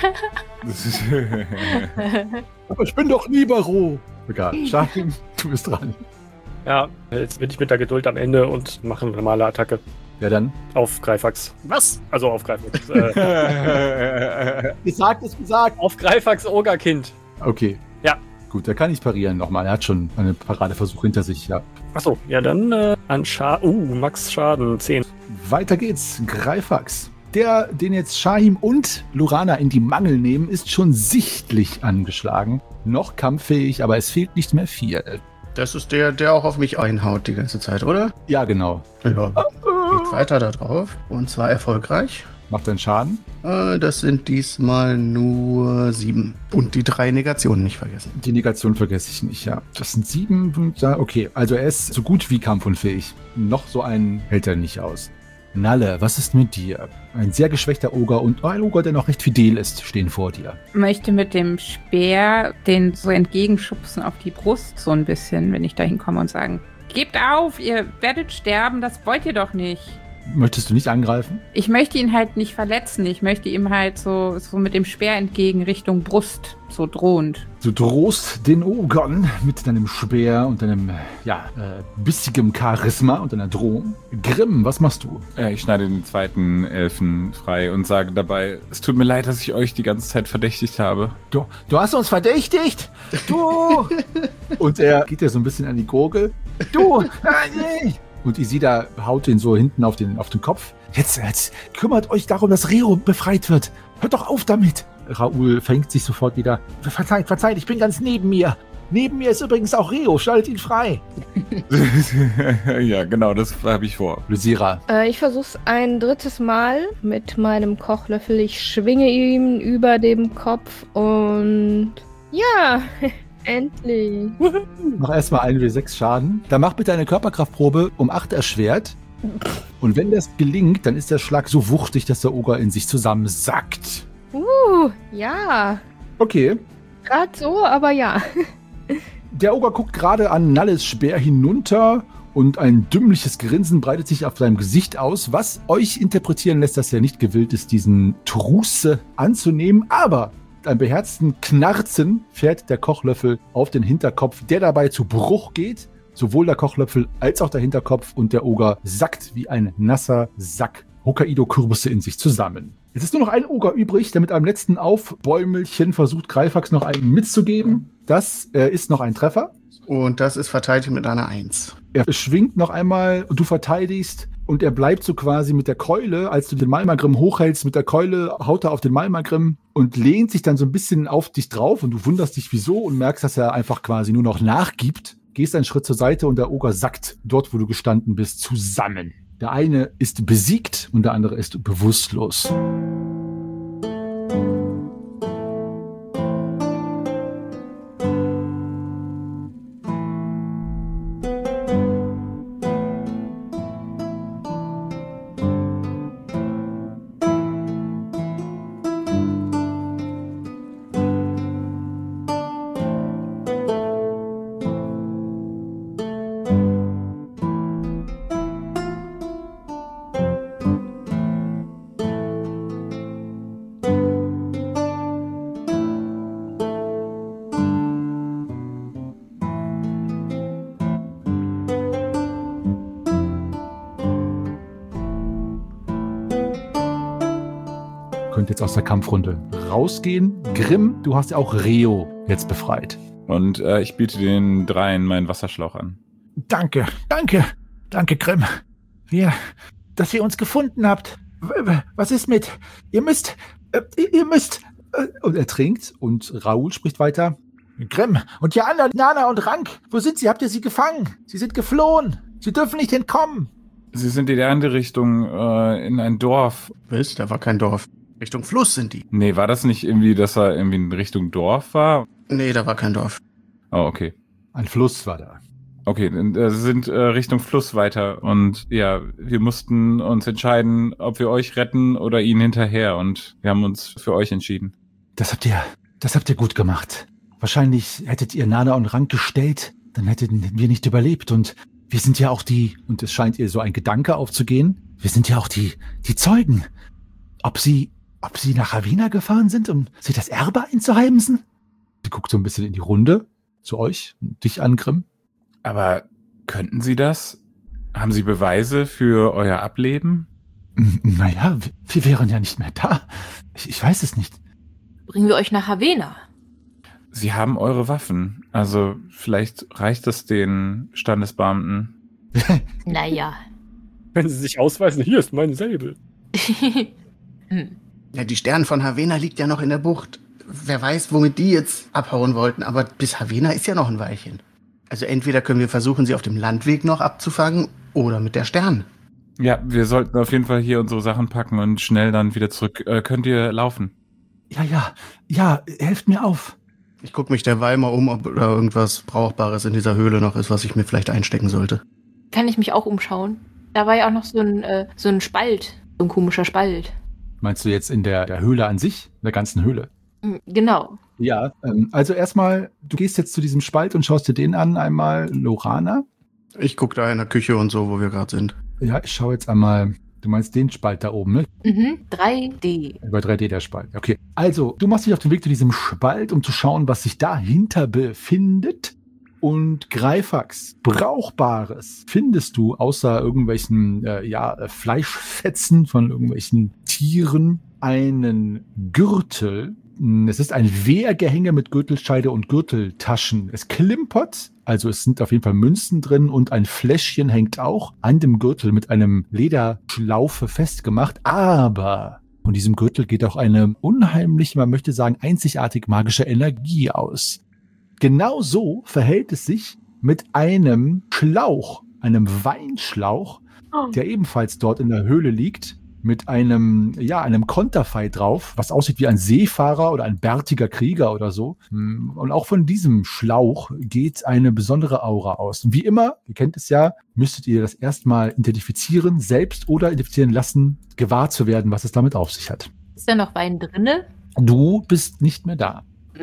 A: Aber ich bin doch Libero. Egal, Shahim, du bist dran.
F: Ja, jetzt bin ich mit der Geduld am Ende und mache eine normale Attacke.
A: Ja dann.
F: Auf Greifax. Was? Also auf Greifax.
A: Gesagt ist gesagt.
F: Auf Greifax Ogerkind.
A: Okay.
F: Ja.
A: Gut, der kann nicht parieren nochmal. Er hat schon einen Paradeversuch hinter sich, ja.
F: Achso, ja dann an Schaden. Max Schaden 10.
A: Weiter geht's. Greifax. Der, den jetzt Shahim und Lorana in die Mangel nehmen, ist schon sichtlich angeschlagen. Noch kampffähig, aber es fehlt nicht mehr viel.
D: Das ist der auch auf mich einhaut die ganze Zeit, oder?
A: Ja, genau.
D: Ja. Geht weiter da drauf. Und zwar erfolgreich.
A: Macht deinen Schaden?
D: Das sind diesmal nur 7. Und die 3 Negationen nicht vergessen.
A: Die Negation vergesse ich nicht, ja. Das sind 7. Okay, also er ist so gut wie kampfunfähig. Noch so einen hält er nicht aus. Nalle, was ist mit dir? Ein sehr geschwächter Oger und ein Oger, der noch recht fidel ist, stehen vor dir.
B: Möchte mit dem Speer den so entgegenschubsen auf die Brust, so ein bisschen, wenn ich da hinkomme und sagen, gebt auf, ihr werdet sterben, das wollt ihr doch nicht.
A: Möchtest du nicht angreifen?
B: Ich möchte ihn halt nicht verletzen, ich möchte ihm halt so mit dem Speer entgegen Richtung Brust, so drohend.
A: Du drohst den Ogern mit deinem Speer und deinem, bissigem Charisma und deiner Drohung. Grimm, was machst du?
C: Ich schneide den zweiten Elfen frei und sage dabei, es tut mir leid, dass ich euch die ganze Zeit verdächtigt habe.
A: Du hast uns verdächtigt? Du! Und er geht dir so ein bisschen an die Gurgel. Du! Nee! Und Isida haut ihn so hinten auf den Kopf. Jetzt kümmert euch darum, dass Reo befreit wird. Hört doch auf damit. Raoul fängt sich sofort wieder. Verzeiht, ich bin ganz neben mir. Neben mir ist übrigens auch Reo, schaltet ihn frei.
C: Ja, genau, das habe ich vor.
A: Lysira.
G: Ich versuch's ein drittes Mal mit meinem Kochlöffel. Ich schwinge ihn über dem Kopf und ja, endlich.
A: Mach erstmal 1W6 Schaden. Dann mach bitte eine Körperkraftprobe um 8 erschwert. Und wenn das gelingt, dann ist der Schlag so wuchtig, dass der Oger in sich zusammensackt.
G: Ja.
A: Okay.
G: Gerade so, aber ja.
A: Der Oger guckt gerade an Nalles Speer hinunter und ein dümmliches Grinsen breitet sich auf seinem Gesicht aus, was euch interpretieren lässt, dass er nicht gewillt ist, diesen Truce anzunehmen. Aber mit einem beherzten Knarzen fährt der Kochlöffel auf den Hinterkopf, der dabei zu Bruch geht. Sowohl der Kochlöffel als auch der Hinterkopf und der Oger sackt wie ein nasser Sack Hokkaido-Kürbisse in sich zusammen. Es ist nur noch ein Oger übrig, der mit einem letzten Aufbäumelchen versucht, Greifax noch einen mitzugeben. Das ist noch ein Treffer.
D: Und das ist verteidigt mit einer 1.
A: Er schwingt noch einmal und du verteidigst und er bleibt so quasi mit der Keule, als du den Malmagrim hochhältst, mit der Keule haut er auf den Malmagrim und lehnt sich dann so ein bisschen auf dich drauf und du wunderst dich wieso und merkst, dass er einfach quasi nur noch nachgibt. Gehst einen Schritt zur Seite und der Oger sackt dort, wo du gestanden bist, zusammen. Der eine ist besiegt und der andere ist bewusstlos. Könnt jetzt aus der Kampfrunde rausgehen. Grimm, du hast ja auch Reo jetzt befreit.
C: Und ich biete den dreien meinen Wasserschlauch an.
H: Danke, Grimm. Dass ihr uns gefunden habt. Was ist mit? Ihr müsst.
A: Und er trinkt und Raoul spricht weiter.
H: Grimm und die anderen, Nana und Rank, wo sind sie? Habt ihr sie gefangen? Sie sind geflohen. Sie dürfen nicht entkommen.
C: Sie sind in die andere Richtung, in ein Dorf.
D: Was? Da war kein Dorf. Richtung Fluss sind die.
C: Nee, war das nicht irgendwie, dass er irgendwie in Richtung Dorf war?
D: Nee, da war kein Dorf.
C: Oh, okay.
A: Ein Fluss war da.
C: Okay, sie sind Richtung Fluss weiter und ja, wir mussten uns entscheiden, ob wir euch retten oder ihnen hinterher und wir haben uns für euch entschieden.
A: Das habt ihr gut gemacht. Wahrscheinlich hättet ihr Nana und Rank gestellt, dann hätten wir nicht überlebt und wir sind ja auch und es scheint ihr so ein Gedanke aufzugehen, wir sind ja auch die Zeugen. Ob sie nach Ravenna gefahren sind, um sich das Erbe einzuheimsen? Sie guckt so ein bisschen in die Runde, zu euch, dich an, Grimm.
C: Aber könnten Sie das? Haben Sie Beweise für euer Ableben?
A: Naja, wir wären ja nicht mehr da. Ich weiß es nicht.
E: Bringen wir euch nach Ravenna?
C: Sie haben eure Waffen. Also vielleicht reicht es den Standesbeamten.
E: Naja.
F: Wenn sie sich ausweisen, hier ist mein Säbel.
D: Ja, die Stern von Ravenna liegt ja noch in der Bucht. Wer weiß, womit die jetzt abhauen wollten, aber bis Ravenna ist ja noch ein Weilchen. Also entweder können wir versuchen, sie auf dem Landweg noch abzufangen oder mit der Stern.
C: Ja, wir sollten auf jeden Fall hier unsere Sachen packen und schnell dann wieder zurück. Könnt ihr laufen?
A: Ja, helft mir auf.
D: Ich gucke mich derweil mal um, ob da irgendwas Brauchbares in dieser Höhle noch ist, was ich mir vielleicht einstecken sollte.
E: Kann ich mich auch umschauen? Da war ja auch noch so ein Spalt, so ein komischer Spalt.
A: Meinst du jetzt in der Höhle an sich? In der ganzen Höhle?
E: Genau.
A: Ja, also erstmal, du gehst jetzt zu diesem Spalt und schaust dir den an, einmal Lorana.
D: Ich gucke da in der Küche und so, wo wir gerade sind.
A: Ja, ich schaue jetzt einmal, du meinst den Spalt da oben, ne?
E: 3D.
A: Über 3D der Spalt, okay. Also, du machst dich auf den Weg zu diesem Spalt, um zu schauen, was sich dahinter befindet. Und Greifax, Brauchbares findest du außer irgendwelchen Fleischfetzen von irgendwelchen Tieren einen Gürtel. Es ist ein Wehrgehänge mit Gürtelscheide und Gürteltaschen. Es klimpert, also es sind auf jeden Fall Münzen drin und ein Fläschchen hängt auch an dem Gürtel mit einem Lederschlaufe festgemacht. Aber von diesem Gürtel geht auch eine unheimliche, man möchte sagen, einzigartig magische Energie aus. Genau so verhält es sich mit einem Schlauch, einem Weinschlauch, der ebenfalls dort in der Höhle liegt, mit einem Konterfei drauf, was aussieht wie ein Seefahrer oder ein bärtiger Krieger oder so. Und auch von diesem Schlauch geht eine besondere Aura aus. Und wie immer, ihr kennt es ja, müsstet ihr das erstmal identifizieren, selbst oder identifizieren lassen, gewahr zu werden, was es damit auf sich hat.
E: Ist da noch Wein drinne?
A: Du bist nicht mehr da.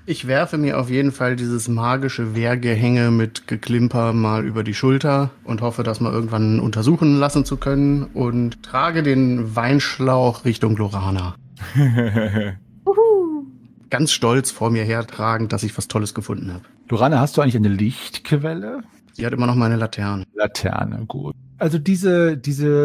D: Ich werfe mir auf jeden Fall dieses magische Wehrgehänge mit Geklimper mal über die Schulter und hoffe, das mal irgendwann untersuchen lassen zu können und trage den Weinschlauch Richtung Lorana. Ganz stolz vor mir hertragend, dass ich was Tolles gefunden habe.
A: Lorana, hast du eigentlich eine Lichtquelle?
D: Sie hat immer noch meine Laterne.
A: Laterne, gut. Also diese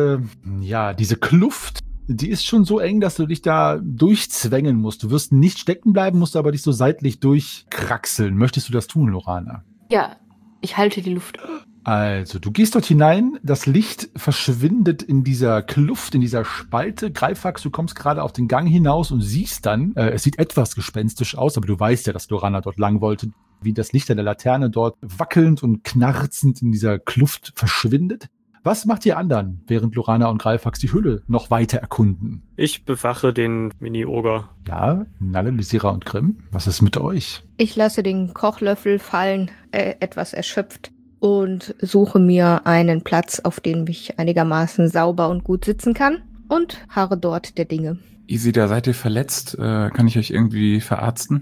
A: Kluft, die ist schon so eng, dass du dich da durchzwängen musst. Du wirst nicht stecken bleiben, musst aber dich so seitlich durchkraxeln. Möchtest du das tun, Lorana?
E: Ja, ich halte die Luft.
A: Also, du gehst dort hinein, das Licht verschwindet in dieser Kluft, in dieser Spalte. Greifax, du kommst gerade auf den Gang hinaus und siehst dann, es sieht etwas gespenstisch aus, aber du weißt ja, dass Lorana dort lang wollte, wie das Licht an der Laterne dort wackelnd und knarzend in dieser Kluft verschwindet. Was macht ihr anderen, während Lorana und Greifax die Höhle noch weiter erkunden?
F: Ich bewache den Mini-Oger.
A: Ja, Nalle, Lysira und Grimm, was ist mit euch?
G: Ich lasse den Kochlöffel fallen, etwas erschöpft, und suche mir einen Platz, auf dem ich einigermaßen sauber und gut sitzen kann und harre dort der Dinge.
C: Isida, seid ihr verletzt? Kann ich euch irgendwie verarzten?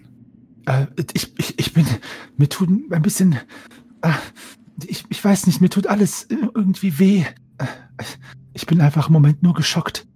H: Mir tut ein bisschen, ich weiß nicht, mir tut alles irgendwie weh. Ich bin einfach im Moment nur geschockt.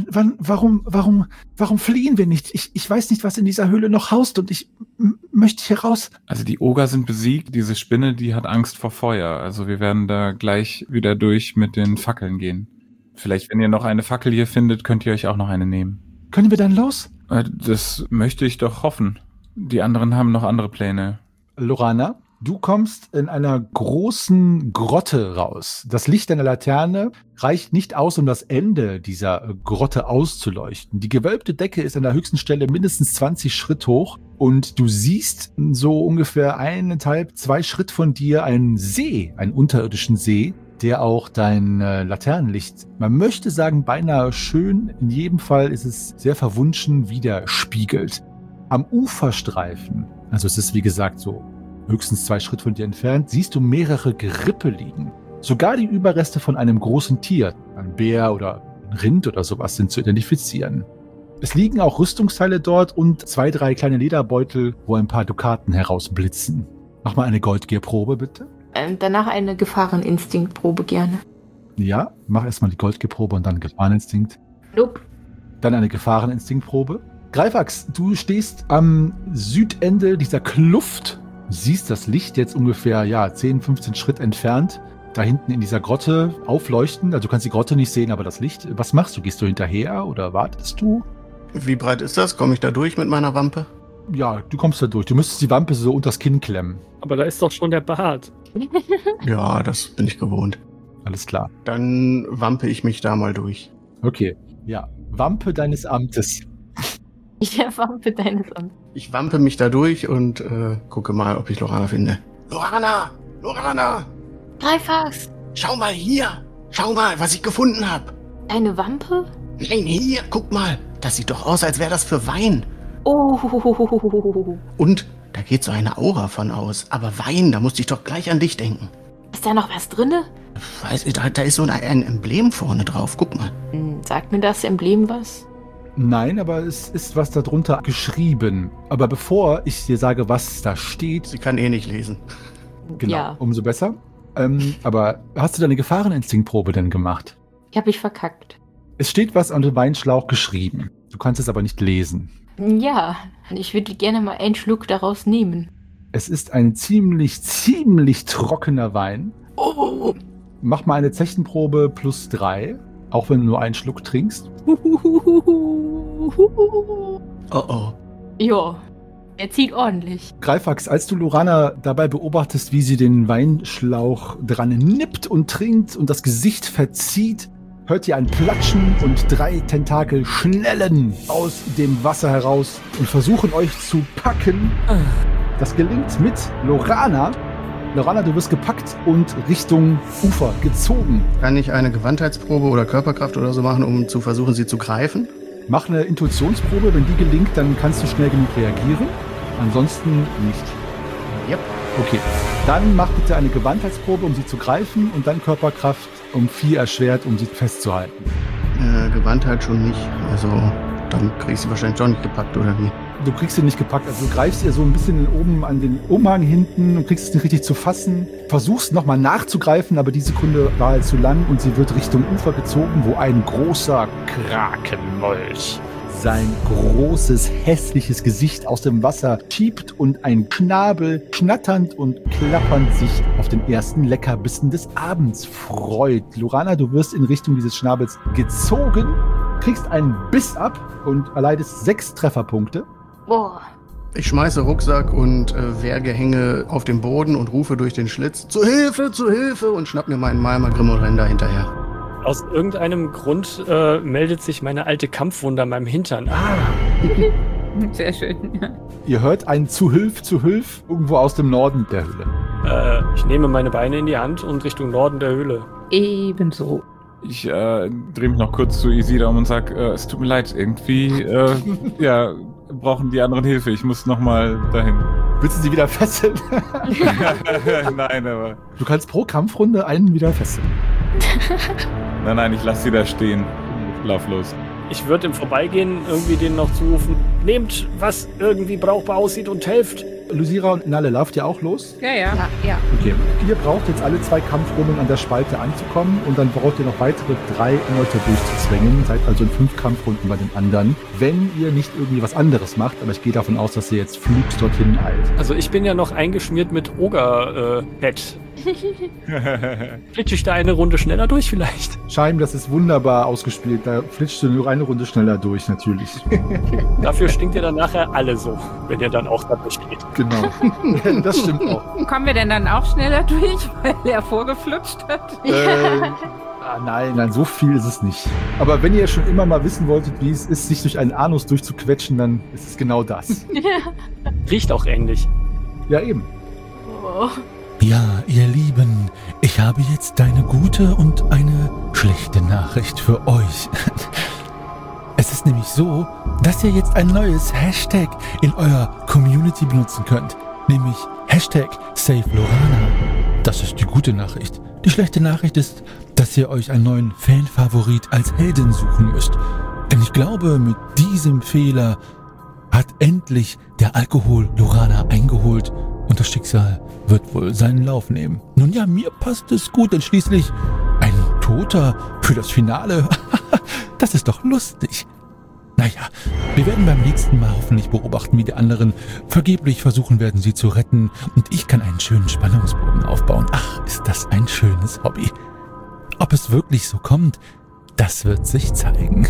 H: Warum fliehen wir nicht? Ich weiß nicht, was in dieser Höhle noch haust und ich möchte hier raus.
C: Also die Oger sind besiegt, diese Spinne, die hat Angst vor Feuer. Also wir werden da gleich wieder durch mit den Fackeln gehen. Vielleicht, wenn ihr noch eine Fackel hier findet, könnt ihr euch auch noch eine nehmen.
H: Können wir dann los?
C: Das möchte ich doch hoffen. Die anderen haben noch andere Pläne.
A: Lorana, du kommst in einer großen Grotte raus. Das Licht deiner Laterne reicht nicht aus, um das Ende dieser Grotte auszuleuchten. Die gewölbte Decke ist an der höchsten Stelle mindestens 20 Schritt hoch und du siehst so ungefähr 1,5, 2 Schritt von dir einen See, einen unterirdischen See, der auch dein Laternenlicht, man möchte sagen, beinahe schön, in jedem Fall ist es sehr verwunschen, widerspiegelt. Am Uferstreifen, also es ist wie gesagt so höchstens 2 Schritt von dir entfernt, siehst du mehrere Gerippe liegen. Sogar die Überreste von einem großen Tier, ein Bär oder ein Rind oder sowas, sind zu identifizieren. Es liegen auch Rüstungsteile dort und 2, 3 kleine Lederbeutel, wo ein paar Dukaten herausblitzen. Mach mal eine Goldgierprobe, bitte.
E: Danach eine Gefahreninstinktprobe gerne.
A: Ja, mach erstmal die Goldgierprobe und dann Gefahreninstinkt.
E: Nope.
A: Dann eine Gefahreninstinktprobe. Greifax, du stehst am Südende dieser Kluft, siehst das Licht jetzt ungefähr 10, 15 Schritt entfernt, da hinten in dieser Grotte aufleuchten. Also du kannst die Grotte nicht sehen, aber das Licht. Was machst du? Gehst du hinterher oder wartest du?
D: Wie breit ist das? Komme ich da durch mit meiner Wampe?
A: Ja, du kommst da durch. Du müsstest die Wampe so unters Kinn klemmen.
F: Aber da ist doch schon der Bart.
D: Ja, das bin ich gewohnt.
A: Alles klar.
D: Dann wampe ich mich da mal durch.
A: Okay, ja. Wampe deines Amtes.
E: Ich Wampe deines Amtes.
D: Ich wampe mich da durch und gucke mal, ob ich Lorana finde. Lorana! Lorana!
E: Greifax!
D: Schau mal hier! Schau mal, was ich gefunden habe!
E: Eine Wampe?
D: Nein, hier, guck mal! Das sieht doch aus, als wäre das für Wein.
E: Oh.
D: Und da geht so eine Aura von aus. Aber Wein, da musste ich doch gleich an dich denken.
E: Ist da noch was drinne?
D: Da ist so ein Emblem vorne drauf. Guck mal.
E: Sagt mir das Emblem was?
A: Nein, aber es ist was darunter geschrieben. Aber bevor ich dir sage, was da steht...
D: Sie kann eh nicht lesen.
A: Genau,
E: Ja.
A: Umso besser. Aber hast du deine Gefahreninstinktprobe denn gemacht?
E: Ich hab mich verkackt.
A: Es steht was an dem Weinschlauch geschrieben. Du kannst es aber nicht lesen.
E: Ja, ich würde gerne mal einen Schluck daraus nehmen.
A: Es ist ein ziemlich trockener Wein.
E: Oh.
A: Mach mal eine Zechenprobe +3, auch wenn du nur einen Schluck trinkst.
D: Oh.
E: Ja, er zieht ordentlich.
A: Greifax, als du Lorana dabei beobachtest, wie sie den Weinschlauch dran nippt und trinkt und das Gesicht verzieht, hört ihr ein Platschen und 3 Tentakel schnellen aus dem Wasser heraus und versuchen euch zu packen. Das gelingt mit Lorana. Lorana, du wirst gepackt und Richtung Ufer gezogen.
D: Kann ich eine Gewandheitsprobe oder Körperkraft oder so machen, um zu versuchen, sie zu greifen?
A: Mach eine Intuitionsprobe. Wenn die gelingt, dann kannst du schnell genug reagieren. Ansonsten nicht.
D: Yep.
A: Okay, dann mach bitte eine Gewandheitsprobe, um sie zu greifen und dann Körperkraft um 4 erschwert, um sie festzuhalten.
D: Gewandheit schon nicht. Also, dann krieg ich sie wahrscheinlich doch nicht gepackt, oder wie?
A: Du kriegst ihn nicht gepackt. Also du greifst ihr so ein bisschen oben an den Umhang hinten und kriegst es nicht richtig zu fassen. Versuchst nochmal nachzugreifen, aber die Sekunde war halt zu lang und sie wird Richtung Ufer gezogen, wo ein großer Krakenmolch sein großes, hässliches Gesicht aus dem Wasser schiebt und ein Schnabel schnatternd und klappernd sich auf den ersten Leckerbissen des Abends freut. Lorana, du wirst in Richtung dieses Schnabels gezogen, kriegst einen Biss ab und erleidest 6 Trefferpunkte.
E: Boah.
D: Ich schmeiße Rucksack und Wehrgehänge auf den Boden und rufe durch den Schlitz zu Hilfe und schnapp mir meinen Malmagrim und renne da hinterher.
F: Aus irgendeinem Grund meldet sich meine alte Kampfwunde an meinem Hintern.
B: Sehr schön. Ja.
A: Ihr hört ein zu Hilf irgendwo aus dem Norden der Höhle.
F: Ich nehme meine Beine in die Hand und Richtung Norden der Höhle.
B: Ebenso.
C: Ich drehe mich noch kurz zu Isida um und sag, es tut mir leid, irgendwie brauchen die anderen Hilfe. Ich muss nochmal dahin.
A: Willst du sie wieder fesseln?
C: Nein, aber...
A: Du kannst pro Kampfrunde einen wieder fesseln.
C: Nein, ich lasse sie da stehen. Lauf los.
F: Ich würde im Vorbeigehen irgendwie denen noch zurufen, nehmt, was irgendwie brauchbar aussieht und helft.
A: Lysira und Nalle, lauft ihr auch los?
B: Ja.
G: Ja.
A: Okay. Ihr braucht jetzt alle 2 Kampfrunden an der Spalte anzukommen und dann braucht ihr noch weitere 3 Leute durchzuzwängen. Seid also in 5 Kampfrunden bei den anderen. Wenn ihr nicht irgendwie was anderes macht, aber ich gehe davon aus, dass ihr jetzt flugs dorthin eilt.
F: Also ich bin ja noch eingeschmiert mit Oger-Head. Flitsche ich da eine Runde schneller durch vielleicht?
A: Scheim, das ist wunderbar ausgespielt. Da flitschst du nur eine Runde schneller durch, natürlich.
F: Dafür stinkt ihr dann nachher alle so, wenn ihr dann auch da durchgeht.
A: Genau. Das stimmt auch.
B: Kommen wir denn dann auch schneller durch, weil er vorgeflutscht hat?
A: Nein, so viel ist es nicht. Aber wenn ihr schon immer mal wissen wolltet, wie es ist, sich durch einen Anus durchzuquetschen, dann ist es genau das.
F: Riecht auch ähnlich.
A: Ja, eben.
E: Oh.
H: Ja, ihr Lieben, ich habe jetzt eine gute und eine schlechte Nachricht für euch. Es ist nämlich so, dass ihr jetzt ein neues Hashtag in eurer Community benutzen könnt, nämlich Hashtag SaveLorana. Das ist die gute Nachricht. Die schlechte Nachricht ist, dass ihr euch einen neuen Fanfavorit als Heldin suchen müsst. Denn ich glaube, mit diesem Fehler hat endlich der Alkohol Lorana eingeholt und das Schicksal wird wohl seinen Lauf nehmen. Nun ja, mir passt es gut, denn schließlich ein Toter für das Finale. Das ist doch lustig. Naja, wir werden beim nächsten Mal hoffentlich beobachten, wie die anderen vergeblich versuchen werden, sie zu retten. Und ich kann einen schönen Spannungsbogen aufbauen. Ach, ist das ein schönes Hobby. Ob es wirklich so kommt, das wird sich zeigen.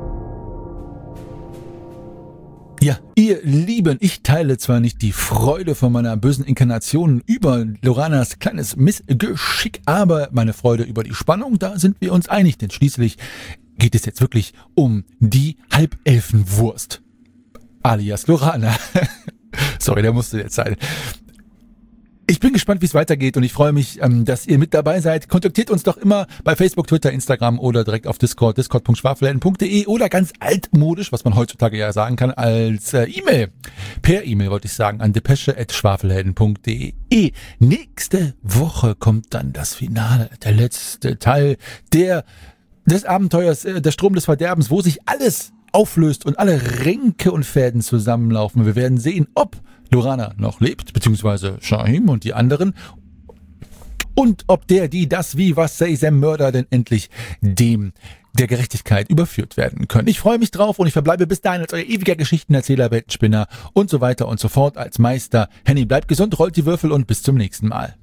H: Ja, ihr Lieben, ich teile zwar nicht die Freude von meiner bösen Inkarnation über Loranas kleines Missgeschick, aber meine Freude über die Spannung, da sind wir uns einig, denn schließlich geht es jetzt wirklich um die Halbelfenwurst, alias Lorana. Sorry, der musste jetzt sein. Ich bin gespannt, wie es weitergeht und ich freue mich, dass ihr mit dabei seid. Kontaktiert uns doch immer bei Facebook, Twitter, Instagram oder direkt auf Discord, discord.schwafelhelden.de oder ganz altmodisch, was man heutzutage ja sagen kann, als E-Mail. Per E-Mail wollte ich sagen, an depesche@schwafelhelden.de. Nächste Woche kommt dann das Finale, der letzte Teil des Abenteuers, der Strom des Verderbens, wo sich alles auflöst und alle Ränke und Fäden zusammenlaufen. Wir werden sehen, ob Lorana noch lebt, beziehungsweise Shahim und die anderen. Und ob das, wie, was, say, Sam Mörder denn endlich dem der Gerechtigkeit überführt werden können. Ich freue mich drauf und ich verbleibe bis dahin als euer ewiger Geschichtenerzähler, Weltenspinner und so weiter und so fort als Meister. Henny, bleibt gesund, rollt die Würfel und bis zum nächsten Mal.